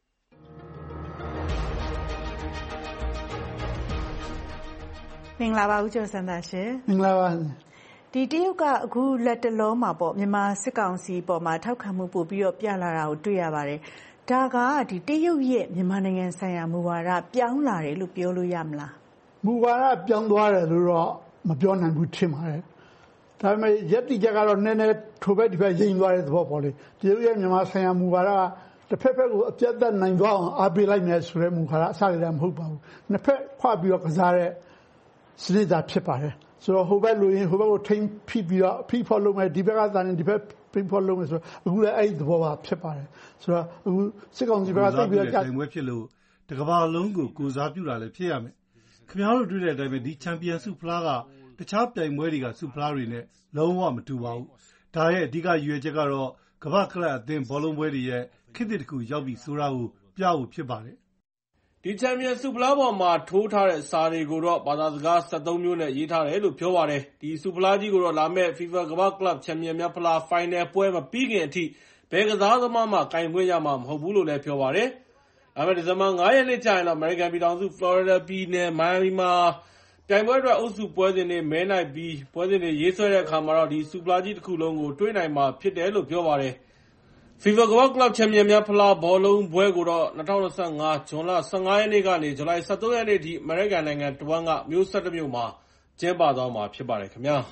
မင်္ဂလာပါဦးကျော်စံသာရှင်မင်္ဂလာပါဒီတရုတ်ကအခုလက်တလုံးမှာပေါ့မြန်မာစစ်ကောင်စီပေါ်မှာထောက်ခံမှုပို့ပြီးတော့ပြလာတာကိုတွေ့ရပါတယ်ဒါကဒီတရုတ်ရဲ့မြန်မာနိုင်ငံဆိုင်ရာမူဝါဒပြောင်းလာတယ်လို့ပြောလို့ရမလားမူဝါဒပြောင်းသွားတယ်လို့တော့မပြောနိုင်ဘူးထင်ပါတယ်ဒါပေမဲ့ယက်တိချက်ကတော့နည်းနည်းထိုဘက်ဒီဘက်ရင်သွားတဲ့သဘောပေါ့လေတရုတ်ရဲ့မြန်မာဆိုင်ရာမူဝါဒတစ်ဖက်ဖက်ကိုအပြတ်သက်နိုင်သွားအောင်အားပေးလိုက်မယ်ဆိုတဲ့မူခါအစကတည်းကမဟုတ်ပါဘူးနှစ်ဖက်ခွပြီးတော့ကစားတဲ့စနစ်သာဖြစ်ပါတယ်ဆိုတော့ဟိုဘက်လူရင်ဟိုဘက်ကိုထိမ့်ဖိပြီးတော့ဖိဖော်လုပ်မယ်ဒီဘက်ကသာနေဒီဘက်ဖိဖော်လုပ်မယ်ဆိုတော့အခုလည်းအဲ့ဒီသဘောပါဖြစ်ပါတယ်ဆိုတော့အခုစစ်ကောင်စီဘက်ကသိပြီးတော့တိုင်ပွဲဖြစ်လို့တကဘာလုံးကိုကိုစားပြုတာလည်းဖြစ်ရမယ်ခင်ဗျားတို့တွေ့တဲ့အတိုင်းပဲဒီချန်ပီယံဆုဖလားကတခြားပြိုင်ပွဲတွေကဆုဖလားတွေနဲ့လုံးဝမတူပါဘူးဒါရဲ့အဓိကရည်ရွယ်ချက်ကတော့ကမ္ဘာကလပ်အသင်းဘောလုံးပွဲတွေရဲ့ခေတ်တစ်ခုရောက်ပြီဆိုတာကိုပြဖို့ဖြစ်ပါတယ်ဒီချန်ပီယံဆုဖလားပေါ်မှာထိုးထားတဲ့စာတွေကိုတော့ဘာသာစကား၁၃မျိုးနဲ့ရေးထားတယ်လို့ပြောပါတယ်ဒီဆုဖလားကြီးကိုတော့လာမဲ့ FIFA ကမ္ဘာကလပ်ချန်ပီယံများဖလား Final ပွဲမပြီးခင်အထိဘယ်ကစားသမားမှကင်ခွင့်ရမှာမဟုတ်ဘူးလို့လည်းပြောပါတယ်ဒါပေမဲ့ဒီဇင်ဘာ၅ရက်နေ့ကျရင်တော့ American ပြည်ထောင်စု Florida ပြည်နယ် Miami မှာပြိုင်ပွဲအတွက်အုပ်စုပွဲစဉ်တွေမဲနိုင်ပြီးပွဲစဉ်တွေရေးဆွဲတဲ့အခါမှာတော့ဒီဆုဖလားကြီးတစ်ခုလုံးကိုတွေးနိုင်မှာဖြစ်တယ်လို့ပြောပါတယ်FIFA ကမ္ဘာကလပ်ချန်ပီယံများဖလားဘောလုံးပွဲကိုတော့၂၀၂၅ဇွန်လ၁၅ရက်နေ့ကနေဇူလိုင်၁၃ရက်နေ့ထိအမေရိကန်နိုင်ငံတဝန်းကမြို့၁၁မြို့မှာကျင်းပသွားမှာဖြစ်ပါတယ်ခင်ဗျာ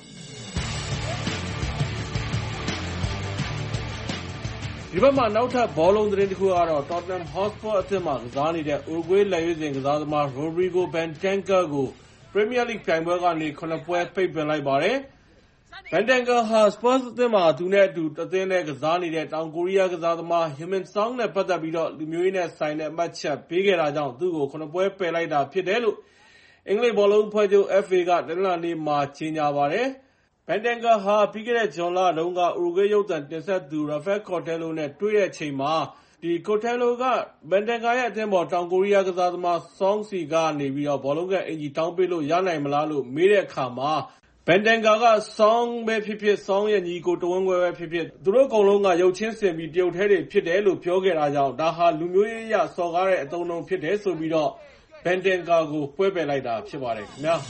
ဒီဘက်မှာနောက်ထပ်ဘောလုံးသတင်းတစ်ခုကတော့ Tottenham Hotspur အသင်းမှာကစားနေတဲ့ Uruguay လက်ရွေးစင်ကစားသမား Rodrigo Bentancur ကို Premier League ပြိုင်ပွဲကနေ၇ပွဲပိတ်ပင်လိုက်ပါတယ်Bentancur ဟာ Spurs အသင်းမှာသူနဲ့အတူအသင်းနဲ့ကစားနေတဲ့တောင်ကိုရီးယားကစားသမား Heung-min Son နဲ့ပတ်သက်ပြီးတော့လူမျိုးရေးနဲ့ဆိုင်တဲ့အမှတ်ချက်ပေးခဲ့တာကြောင့်သူ့ကို၇ပွဲပယ်လိုက်တာဖြစ်တယ်လို့အင်္ဂလိပ်ဘောလုံးအဖွဲ့ချုပ် F A ကတနင်္လာနေ့မှာကြေညာပါတယ်Bentancur ဟာပြီးခဲ့တဲ့ဇွန်လတုန်းက Uruguay ရုပ်သံတင်ဆက်သူ Rafael Cortello နဲ့တွေ့တဲ့အချိန်မှာဒီ Cortello က Bentancur ရဲ့အသင်းပေါ်တောင်ကိုရီးယားကစားသမား Son စီကနေပြီးတော့ဘောလုံးကန်အင်ဂျီတောင်းပေးလို့ရနိုင်မလားလို့မေးတဲ့အခါမှာBentancur က Son ပဲဖြစ်ဖြစ် Son ရဲ့ညီကိုတဝင်းခွဲပဲဖြစ်ဖြစ်သူတို့အကုန်လုံးကရုပ်ချင်းစင်ပြီးတရုတ်ထဲတွေဖြစ်တယ်လို့ပြောခဲ့တာကြောင့်ဒါဟာလူမျိုးရေးအရစော်ကားတဲ့အသုံးအနှုန်းဖြစ်တယ်ဆိုပြီးတော့ Bentancur ကိုပွဲပယ်လိုက်တာဖြစ်ပါတယ်ခင်ဗျာ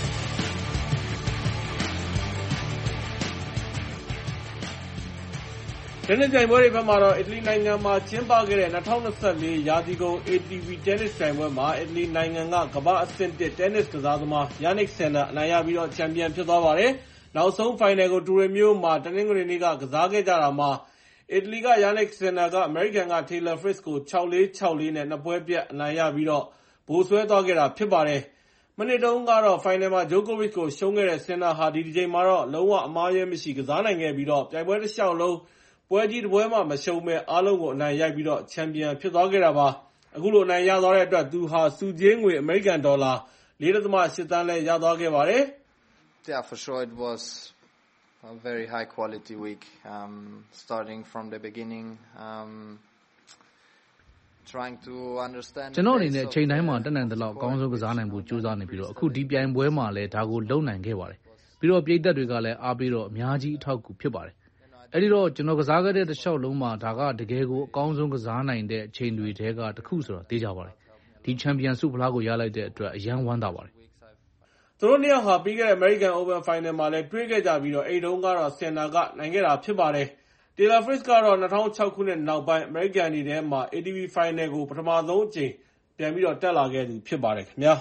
တင်းနစ်ပြိုင်ပွဲတွေဘက်မှာတော့အီတလီနိုင်ငံမှာကျင်းပခဲ့တဲ့၂၀၂၄ရာသီကုန် A T P တင်းနစ်ပြိုင်ပွဲမှာအီတလီနိုင်ငံကကမ္ဘာအဆင့်တစ်တင်းနစ်ကစားသမား Jannik Sinner အနိုင်ရပြီးတော့ချန်ပီယံဖြစ်သွားပါတယ်။နောက်ဆုံးဖိုင်နယ်ကိုတူရီမြို့မှာတနင်္ဂနွေနေ့ကကစားခဲ့ကြတာမှာအီတလီက Jannik Sinner ကအမေရိကန်က Taylor Fritz ကို၆လေး၆လေးနဲ့နှစ်ပွဲပြတ်အနိုင်ရပြီးတော့ဗိုလ်စွဲသွားခဲ့တာဖြစ်ပါတယ်။မနစ်တုန်းကတော့ဖိုင်နယ်မှာ Djokovic ကိုရှုံးခဲ့တဲ့ Sinner ဟာဒီတစ်ချိန်မှာတော့လုံးဝအမှားယွင်းမရှိကစားနိုင်ခဲ့ပြီးတော့ပြိုင်ပွဲတစ်လျှောက်လုံးပွဲကြီးတစ်ပွဲမှမရှုံးဘဲအားလုံးကိုအနိုင်ရိုက်ပြီးတော့ချန်ပီယံဖြစ်သွားခဲ့တာပါအခုလိုအနိုင်ရသွားတဲ့အတွက်သူဟာစုကြေးငွေအမေရိကန်ဒေါ်လာ၄ဒသမ၈သန်းလဲရသွားခဲ့ပါတယ် Yeah, for sure it was a very high quality week um starting from the beginning um trying to understand ကျွန်တော်အနေနဲ့အချိန်တိုင်းမှာတက်နိုင်တဲ့လောက်အကောင်းဆုံးကစားနိုင်ဖို့ကြိုးစားနေပြီးတော့အခုဒီပြိုင်ပွဲမှာလည်းဒါကိုလုံနိုင်ခဲ့ပါတယ်ပြီးတော့ပြည်သက်တွေကလည်းအားပေးတော့အများကြီးအထောက်အကူဖြစ်ပါတယ်အဲ့ဒီတော့ကျွန်တော်ကစားခဲ့တဲ့တစ်လျှောက်လုံးမှာဒါကတကယ်ကိုအကောင်းဆုံးကစားနိုင်တဲ့အချိန်တွေတဲကတစ်ခုဆိုတော့သိကြပါတယ်ဒီချန်ပီယံဆုဖလားကိုရလိုက်တဲ့အတွက်အယံဝမ်းသာပါတယ်သူတို့နှစ်ယောက်ဟာပြီးခဲ့တဲ့ American Open Final မှာလည်းတွေ့ခဲ့ကြပြီးတော့အဲ့တုန်းကတော့ Sinner ကနိုင်ခဲ့တာဖြစ်ပါတယ် Taylor Fritz ကတော့၂၀၀၆ခုနှစ်နောက်ပိုင်း American အနေနဲ့မှာ A T P Final ကိုပထမဆုံးအကြိမ်ပြန်ပြီးတော့တက်လာခဲ့သူဖြစ်ပါတယ်ခင်ဗျာ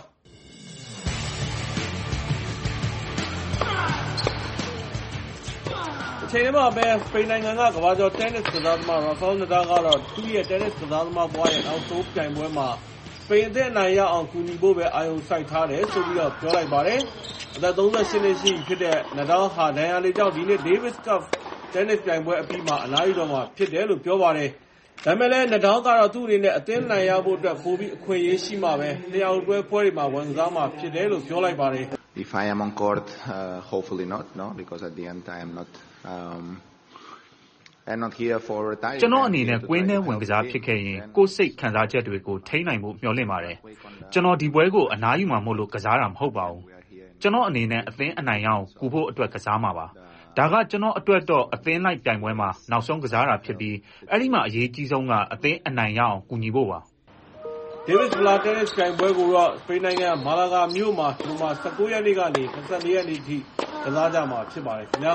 အချိန်မှာပဲစပိန်နိုင်ငံကကမ္ဘာကျော်တင်းနစ်ကစားသမား Rafael Nadal ကတော့သူ့ရဲ့တင်းနစ်ကစားသမားဘဝရဲ့နောက်ဆုံးပြိုင်ပွဲမှာစပိန်အသင်းအနိုင်ရအောင်ကူညီဖို့ပဲအာရုံစိုက်ထားတယ်ဆိုပြီးတော့ပြောလိုက်ပါတယ်အသက်၃၈နှစ်ရှိဖြစ်တဲ့ Nadal ဟာဒဏ်ရာလေးကြောင့်ဒီနေ့ Davis Cup တင်းနစ်ပြိုင်ပွဲအပြီးမှာအနားယူတော့မှာဖြစ်တယ်လို့ပြောပါတယ်ဒါပေမဲ့လည်း Nadal ကတော့သူ့အနေနဲ့အသင်းနိုင်ရဖို့အတွက်ပိုပြီးအခွင့်အရေးရှိမှပဲနှစ်ယောက်တွဲပွဲတွေမှာဝန်ကစားမှာဖြစ်တယ်လို့ပြောလိုက်ပါတယ် If I am on court uh, hopefully not no because at the end I am not um and not here for retire ကျွန်တော်အနေနဲ့ကွင်းထဲဝင်ကစားဖြစ်ခဲ့ရင်ကိုယ်စိတ်ခံစားချက်တွေကိုထိန်းနိုင်ဖို့မျှော်လင့်ပါတယ်ကျွန်တော်ဒီပွဲကိုအနားယူမှာမို့လို့ကစားတာမဟုတ်ပါဘူးကျွန်တော်အနေနဲ့အသင်းအနိုင်ရအောင်ကူဖို့အတွက်ကစားမှာပါဒါကကျွန်တော်အတွက်တော့အသင်းလိုက်ပြိုင်ပွဲမှာနောက်ဆုံးကစားတာဖြစ်ပြီးအဲ့ဒီမှာအရေးကြီးဆုံးကအသင်းအနိုင်ရအောင်ကူညီဖို့ပါ Davis Cup တင်းနစ်ပြိုင်ပွဲကိုတော့စပိန်နိုင်ငံမာလာဂါမြို့မှာဒီမှာ၁၉ရက်နေ့ကနေ၂၄ရက်နေ့ထိကစားကြမှာဖြစ်ပါတယ်ခင်ဗျာ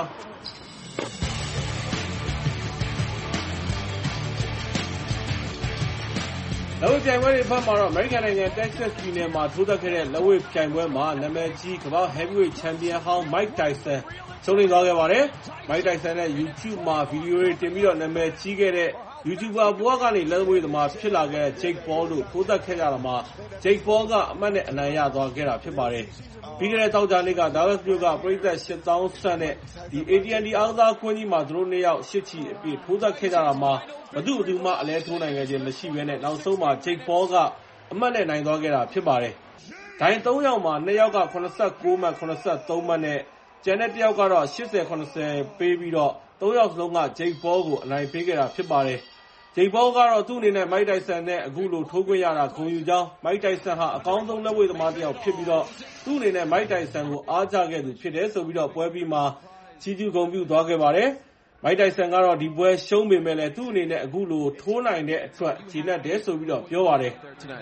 လက်ဝှေ့ပြိုင်ပွဲတွေဘက်မှာတော့ American နိုင်ငံ Texas ပြည်နယ်မှာထိုးသက်ခဲ့တဲ့လက်ဝှေ့ပြိုင်ပွဲမှာနာမည်ကြီးကမ္ဘာ့ Heavyweight Champion ဟောင်း Mike Tyson ရှုံးနိမ့်သွားခဲ့ပါတယ်။ Mike Tyson နဲ့ YouTube မှာဗီဒီယိုတွေတင်ပြီးတော့နာမည်ကြီးခဲ့တဲ့ YouTuber ဘဝကနေလက်ဝှေ့သမားဖြစ်လာခဲ့တဲ့ Jake Paul တို့ထိုးသက်ခဲ့ကြတာမှာ Jake Paul ကအမှတ်နဲ့အနိုင်ရသွားခဲ့တာဖြစ်ပါတယ်။ပြီးခဲ့တဲ့သောကြာနေ့က Dallas မြို့ကပရိသတ် ရှစ်သောင်းဆန့်နဲ့ ဒီ အေတီand T အားကစားကွင်းကြီးမှာသူတို့နှစ်ယောက်ရှစ်ချီအပြည့်ထိုးသက်ခဲ့ကြတာမှာဘယ်သူ့ဘယ်သူမှအလဲထိုးနိုင်ခဲ့ခြင်းမရှိဘဲနဲ့နောက်ဆုံးမှာ Jake Paul ကအမှတ်နဲ့နိုင်သွားခဲ့တာဖြစ်ပါတယ်။ဒိုင်သုံးယောက်မှာနှစ်ယောက်ကခုနစ်ဆယ့်ကိုးမှတ်ခုနစ်ဆယ့်သုံးမှတ်နဲ့ကျန်တဲ့တစ်ယောက်ကတော့ရှစ်ဆယ်ခုနစ်ဆယ်ပေးပြီးတော့သုံးယောက်စလုံးက Jake Paul ကိုအနိုင်ပေးခဲ့တာဖြစ်ပါတယ်။ Jake Paul ကတော့သူ့အနေနဲ့ Mike Tyson နဲ့အခုလိုထိုးခွင့်ရတာဂုဏ်ယူကြောင်း Mike Tyson ဟာအကောင်းဆုံးလက်ဝှေ့သမားတစ်ယောက်ဖြစ်ပြီးတော့သူ့အနေနဲ့ Mike Tyson ကိုအားကျခဲ့သူဖြစ်တယ်ဆိုပြီးတော့ပွဲပြီးမှာချီးကျူးဂုဏ်ပြုသွားခဲ့ပါတယ်။ Mike Tyson ကတော့ဒီပွဲရှုံးပေမဲ့လည်းသူ့အနေနဲ့အခုလိုထိုးနိုင်တဲ့အတွက်ကျေနပ်တယ်ဆိုပြီးတော့ပြောပါတယ်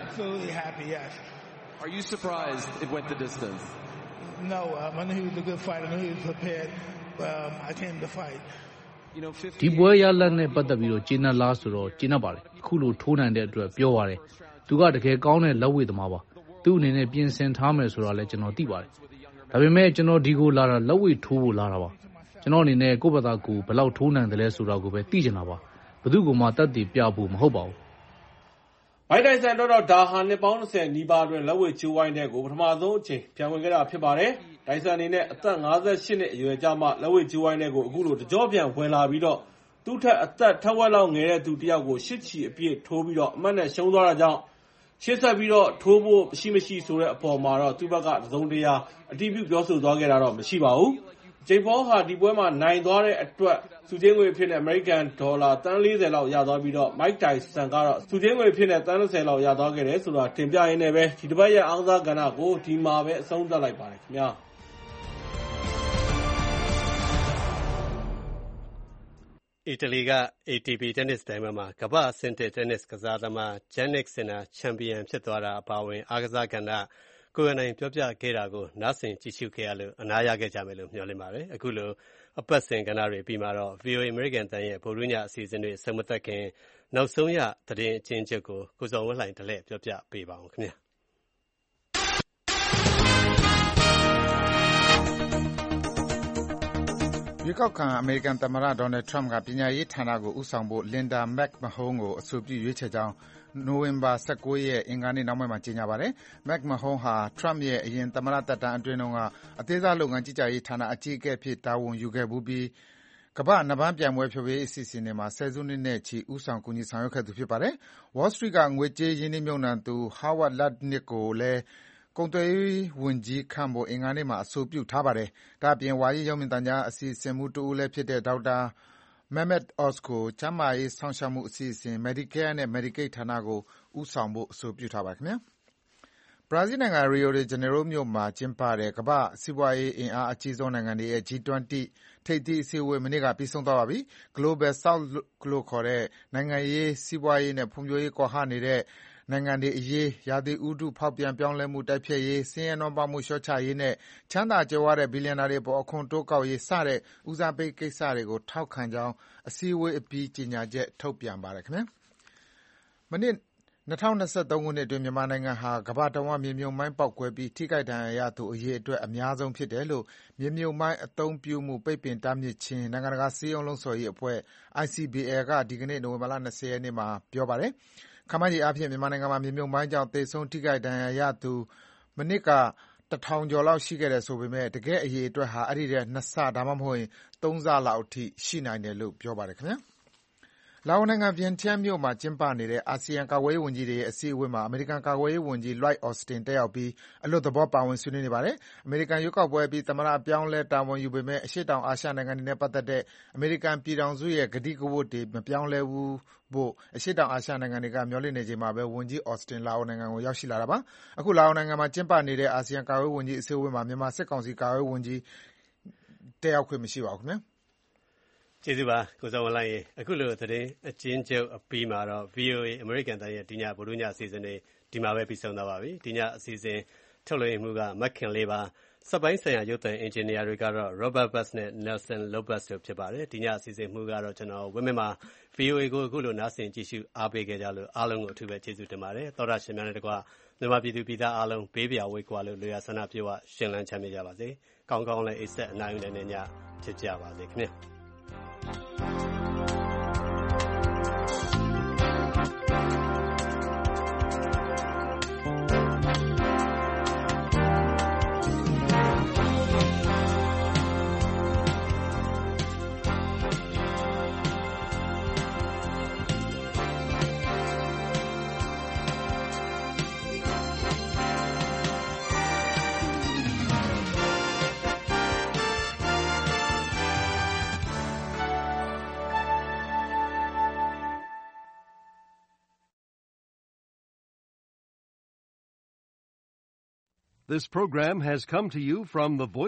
။ Are you surprised it went the distance? No, um, I knew he was a good fighter. I knew he was prepared. Um, I came to fight. ဒီပွဲရလဒ်နဲ့ပတ်သက်ပြီးတော့ကျေနပ်လားဆိုတော့ကျေနပ်ပါတယ်အခုလိုထိုးနိုင်တဲ့အတွက်ပြောပါတယ်သူကတကယ်ကောင်းတဲ့လက်ဝှေ့သမားပါသူ့အနေနဲ့ပြင်ဆင်ထားမယ်ဆိုတာလည်းကျွန်တော်သိပါတယ်ဒါပေမဲ့ကျွန်တော်ဒီကိုလာတာလက်ဝှေ့ထိုးဖို့လာတာပါကျွန်တော်အနေနဲ့ကိုယ့်ဘာသာကိုဘယ်လောက်ထိုးနိုင်တယ်လဲဆိုတာကိုပဲသိချင်တာပါဘယ်သူကမှတတ်သိပြဖို့မဟုတ်ပါဘူး Mike Tyson တော့ဒါဟာနှစ်ပေါင်း၂၀နီးပါးအတွင်းလက်ဝှေ့ချိုးဝိုင်းတဲ့ကိုပထမဆုံးအချိန်ပြန်ဝင်ခဲ့တာဖြစ်ပါတယ်။ Tyson အနေနဲ့အသက်ငါးဆယ့်ရှစ်နှစ်အရွယ်ကျမှလက်ဝှေ့ချိုးဝိုင်းတဲ့ကိုအခုလိုတကြောပြန်ဝင်လာပြီးတော့သူ့ထက်အသက်ထက်ဝက်လောက်ငယ်တဲ့သူတစ်ယောက်ကိုရှစ်ချီအပြည့်ထိုးပြီးတော့အမှတ်နဲ့ရှုံးသွားတာကြောင့်ရှေ့ဆက်ပြီးတော့ထိုးဖို့ရှိမရှိဆိုတဲ့အပေါ်မှာတော့သူ့ဘက်ကသစုံတရာအတည်ပြုပြောဆိုသွားခဲ့တာတော့မရှိပါဘူး။ Jake Paul ဟာဒီပွဲမှာနိုင်သွားတဲ့အတွက်စုချင်းငွေအဖြစ်နဲ့အမေရိကန်ဒေါ်လာသန်းလေးဆယ်လောက်ရသွားပြီးတော့ Mike Tyson ကတော့စုချင်းငွေအဖြစ်နဲ့သန်း၂၀လောက်ရသွားခဲ့တယ်ဆိုတာတင်ပြရင်းနဲ့ပဲဒီတစ်ပတ်ရဲ့အားကစားကဏ္ဍကိုဒီမှာပဲအဆုံးသတ်လိုက်ပါတယ်ခင်ဗျာအီတလီက အေတီပီ တင်းနစ်ပြိုင်ပွဲမှာကမ္ဘာ့အဆင့်တစ်တင်းနစ်ကစားသမား Jannik Sinner ချန်ပီယံဖြစ်သွားတာအပါအဝင်အားကစားကဏ္ဍကိုယ်တိုင်ပြောပြခဲ့တာကိုနားဆင်ကြည့်ရှုခဲ့ရလို့အနားရခဲ့ကြမယ်လို့မျှော်လင့်ပါတယ်အခုလိုအပတ်စဉ်ကဏ္ဍတွေပြီးမှာတော့ ဗွီအိုအေ American တန်ရဲ့ဗုဒ္ဓညအစီအစဉ်တွေဆုံးမသက်ခင်နောက်ဆုံးရသတင်းအချင်းချုပ်ကိုကိုစောဝင်းလှိုင်တလဲပြောပြပေးပါဦးခင်ဗျာရွေးကောက်ခံအမေရိကန်သမ္မတ Donald Trump ကပညာရေးဌာနကိုဦးဆောင်ဖို့ Linda McMahon ကိုအဆိုပြုရွေးချယ်ကြောင်းနိုဝင်ဘာ၁၉ရက်အင်္ဂါနေ့နှောင်းပိုင်းမှာကြေညာပါတယ်။ McMahon ဟာ Trump ရဲ့အရင်သမ္မတသက်တမ်းအတွင်းတုန်းကအသေးစားလုပ်ငန်းကြီးကြပ်ရေးဌာနအကြီးအကဲအဖြစ်တာဝန်ယူခဲ့ဖူးပြီးကမ္ဘာ့နပန်းပြိုင်ပွဲဖျော်ဖြေရေးအစီအစဉ်တွေမှာဆယ်စုနှစ်နဲ့ချီဦးဆောင်ကူညီဆောင်ရွက်ခဲ့သူဖြစ်ပါတယ်။ Wall Street ကငွေကြေးရင်းနှီးမြှုပ်နှံသူ Howard Lutnick ကိုလည်းကုန်သွယ်ရေးဝန်ကြီးခန့်ဖို့အင်္ဂါနေ့မှာအဆိုပြုထားပါတယ်။ဒါ့အပြင်ဝါရင့်ရုပ်မြင်သံကြားအစီအစဉ်မှူးတဦးလည်းဖြစ်တဲ့ဒေါက်တာ Mehmet Oz ကိုကျန်းမာရေးစောင့်ရှောက်မှုအစီအစဉ် Medicare နဲ့ Medicaid ဌာနကိုဦးဆောင်ဖို့အဆိုပြုထားပါတယ်။ ဘရာဇီးနိုင်ငံ Rio de Janeiro မြို့မှာကျင်းပတဲ့ကမ္ဘာ့စီးပွားရေးအင်အားအကြီးဆုံးနိုင်ငံတွေရဲ့ G ၂၀ ထိပ်သီးအစည်းအဝေးမနေ့ကပြီးဆုံးသွားပါပြီ။ Global South လို့ခေါ်တဲ့နိုင်ငံရေး၊စီးပွားရေးနဲ့ဖွံ့ဖြိုးရေးကွာဟနေတဲ့နိုင်ငံတွေအရေး၊ရာသီဥတုဖောက်ပြန်ပြောင်းလဲမှုတိုက်ဖျက်ရေး၊ဆင်းရဲနွမ်းပါးမှုလျှော့ချရေးနဲ့ချမ်းသာကြွယ်ဝတဲ့ဘီလျံနာတွေအပေါ်အခွန်တိုးကောက်ရေးစတဲ့ဦးစားပေးကိစ္စတွေကိုထောက်ခံကြောင်းအစည်းအဝေးအပြီးကြေညာချက်ထုတ်ပြန်ပါတယ်။မနှစ်၂၀၂၃ခုနှစ်အတွင်းမြန်မာနိုင်ငံဟာကမ္ဘာတဝန်းမြေမြှုပ်မိုင်းပေါက်ကွဲပြီးထိခိုက်ဒဏ်ရာရသူအရေအတွက်အများဆုံးဖြစ်တယ်လို့မြေမြှုပ်မိုင်းအသုံးပြုမှုပိတ်ပင်တားမြစ်ခြင်းနိုင်ငံတကာစည်းရုံးလှုံ့ဆော်ရေးအဖွဲ့ I C B L ကဒီကနေ့နိုဝင်ဘာလ၂၀ရက်နေ့မှာပြောပါတယ်။ခန့်မှန်းခြေအားဖြင့်မြန်မာနိုင်ငံမှာမြေမြှုပ်မိုင်းကြောင့်သေဆုံးထိခိုက်ဒဏ်ရာရသူမနှစ်ကတထောင်ကျော်လောက်ရှိခဲ့တယ်ဆိုပေမဲ့တကယ့်အရေအတွက်ဟာအဲဒီထက်နှစ်ဆဒါမှမဟုတ်သုံးဆလောက်အထိရှိနိုင်တယ်လို့ပြောပါတယ်။လာအိုနိုင်ငံ Vientiane မြို့မှာကျင်းပနေတဲ့အာဆီယံကာကွယ်ရေးဝန်ကြီးတွေရဲ့အစည်းအဝေးမှာအမေရိကန်ကာကွယ်ရေးဝန်ကြီး Lloyd Austin တက်ရောက်ပြီးအလွတ်သဘောပါဝင်ဆွေးနွေးနေပါတယ်။အမေရိကန်ရွေးကောက်ပွဲအပြီးသမ္မတအပြောင်းအလဲတာဝန်ယူပေမဲ့အရှေ့တောင်အာရှနိုင်ငံတွေနဲ့ပတ်သက်တဲ့အမေရိကန်ပြည်ထောင်စုရဲ့ကတိကဝတ်တွေမပြောင်းလဲဘူးဖို့အရှေ့တောင်အာရှနိုင်ငံတွေကမျှော်လင့်နေချိန်မှာပဲဝန်ကြီး Austin လာအိုနိုင်ငံကိုရောက်ရှိလာတာပါ။အခုလာအိုနိုင်ငံမှာကျင်းပနေတဲ့အာဆီယံကာကွယ်ရေးဝန်ကြီးအစည်းအဝေးမှာမြန်မာစစ်ကောင်စီကာကွယ်ရေးဝန်ကြီးတက်ရောက်ခွင့်မရှိပါဘူး။ကျေးဇူးပါကိုစောဝင်းလှိုင်ရေအခုလိုသတင်းအချင်းချုပ်အပြီးမှာတော့ ဗွီအိုအေ American တန်ရဲ့ဒီညဗုဒ္ဓညအစီအစဉ်တွေဒီမှာပဲပြီးဆုံးသွားပါပြီဒီညအစီအစဉ်ထုတ်လွှင့်မှုကမက်ခင်လေးပါစက်ပိုင်းဆိုင်ရာရုပ်သံအင်ဂျင်နီယာတွေကတော့ Robert Bass နဲ့ Nelson Lopez တို့ဖြစ်ပါတယ်ဒီညအစီအစဉ်မှုကတော့ကျွန်တော်ဝင်းမင်းပါ ဗွီအိုအေ ကိုအခုလိုနားဆင်ကြည့်ရှုအားပေးခဲ့ကြလို့အားလုံးကိုအထူးပဲကျေးဇူးတင်ပါတယ်သောတာရှင်များနဲ့တကွမြန်မာပြည်သူပြည်သားအားလုံးဘေးပြာဝေးကွာလို့လူရဆန္ဒပြုဝရှင်လန်းချမ်းမြေ့ကြပါစေကောင်းကောင်းလည်းအိပ်ဆက်အနားယူနိုင်ညဖြစ်ကြပါစေခင်ဗျ This program has come to you from the Voice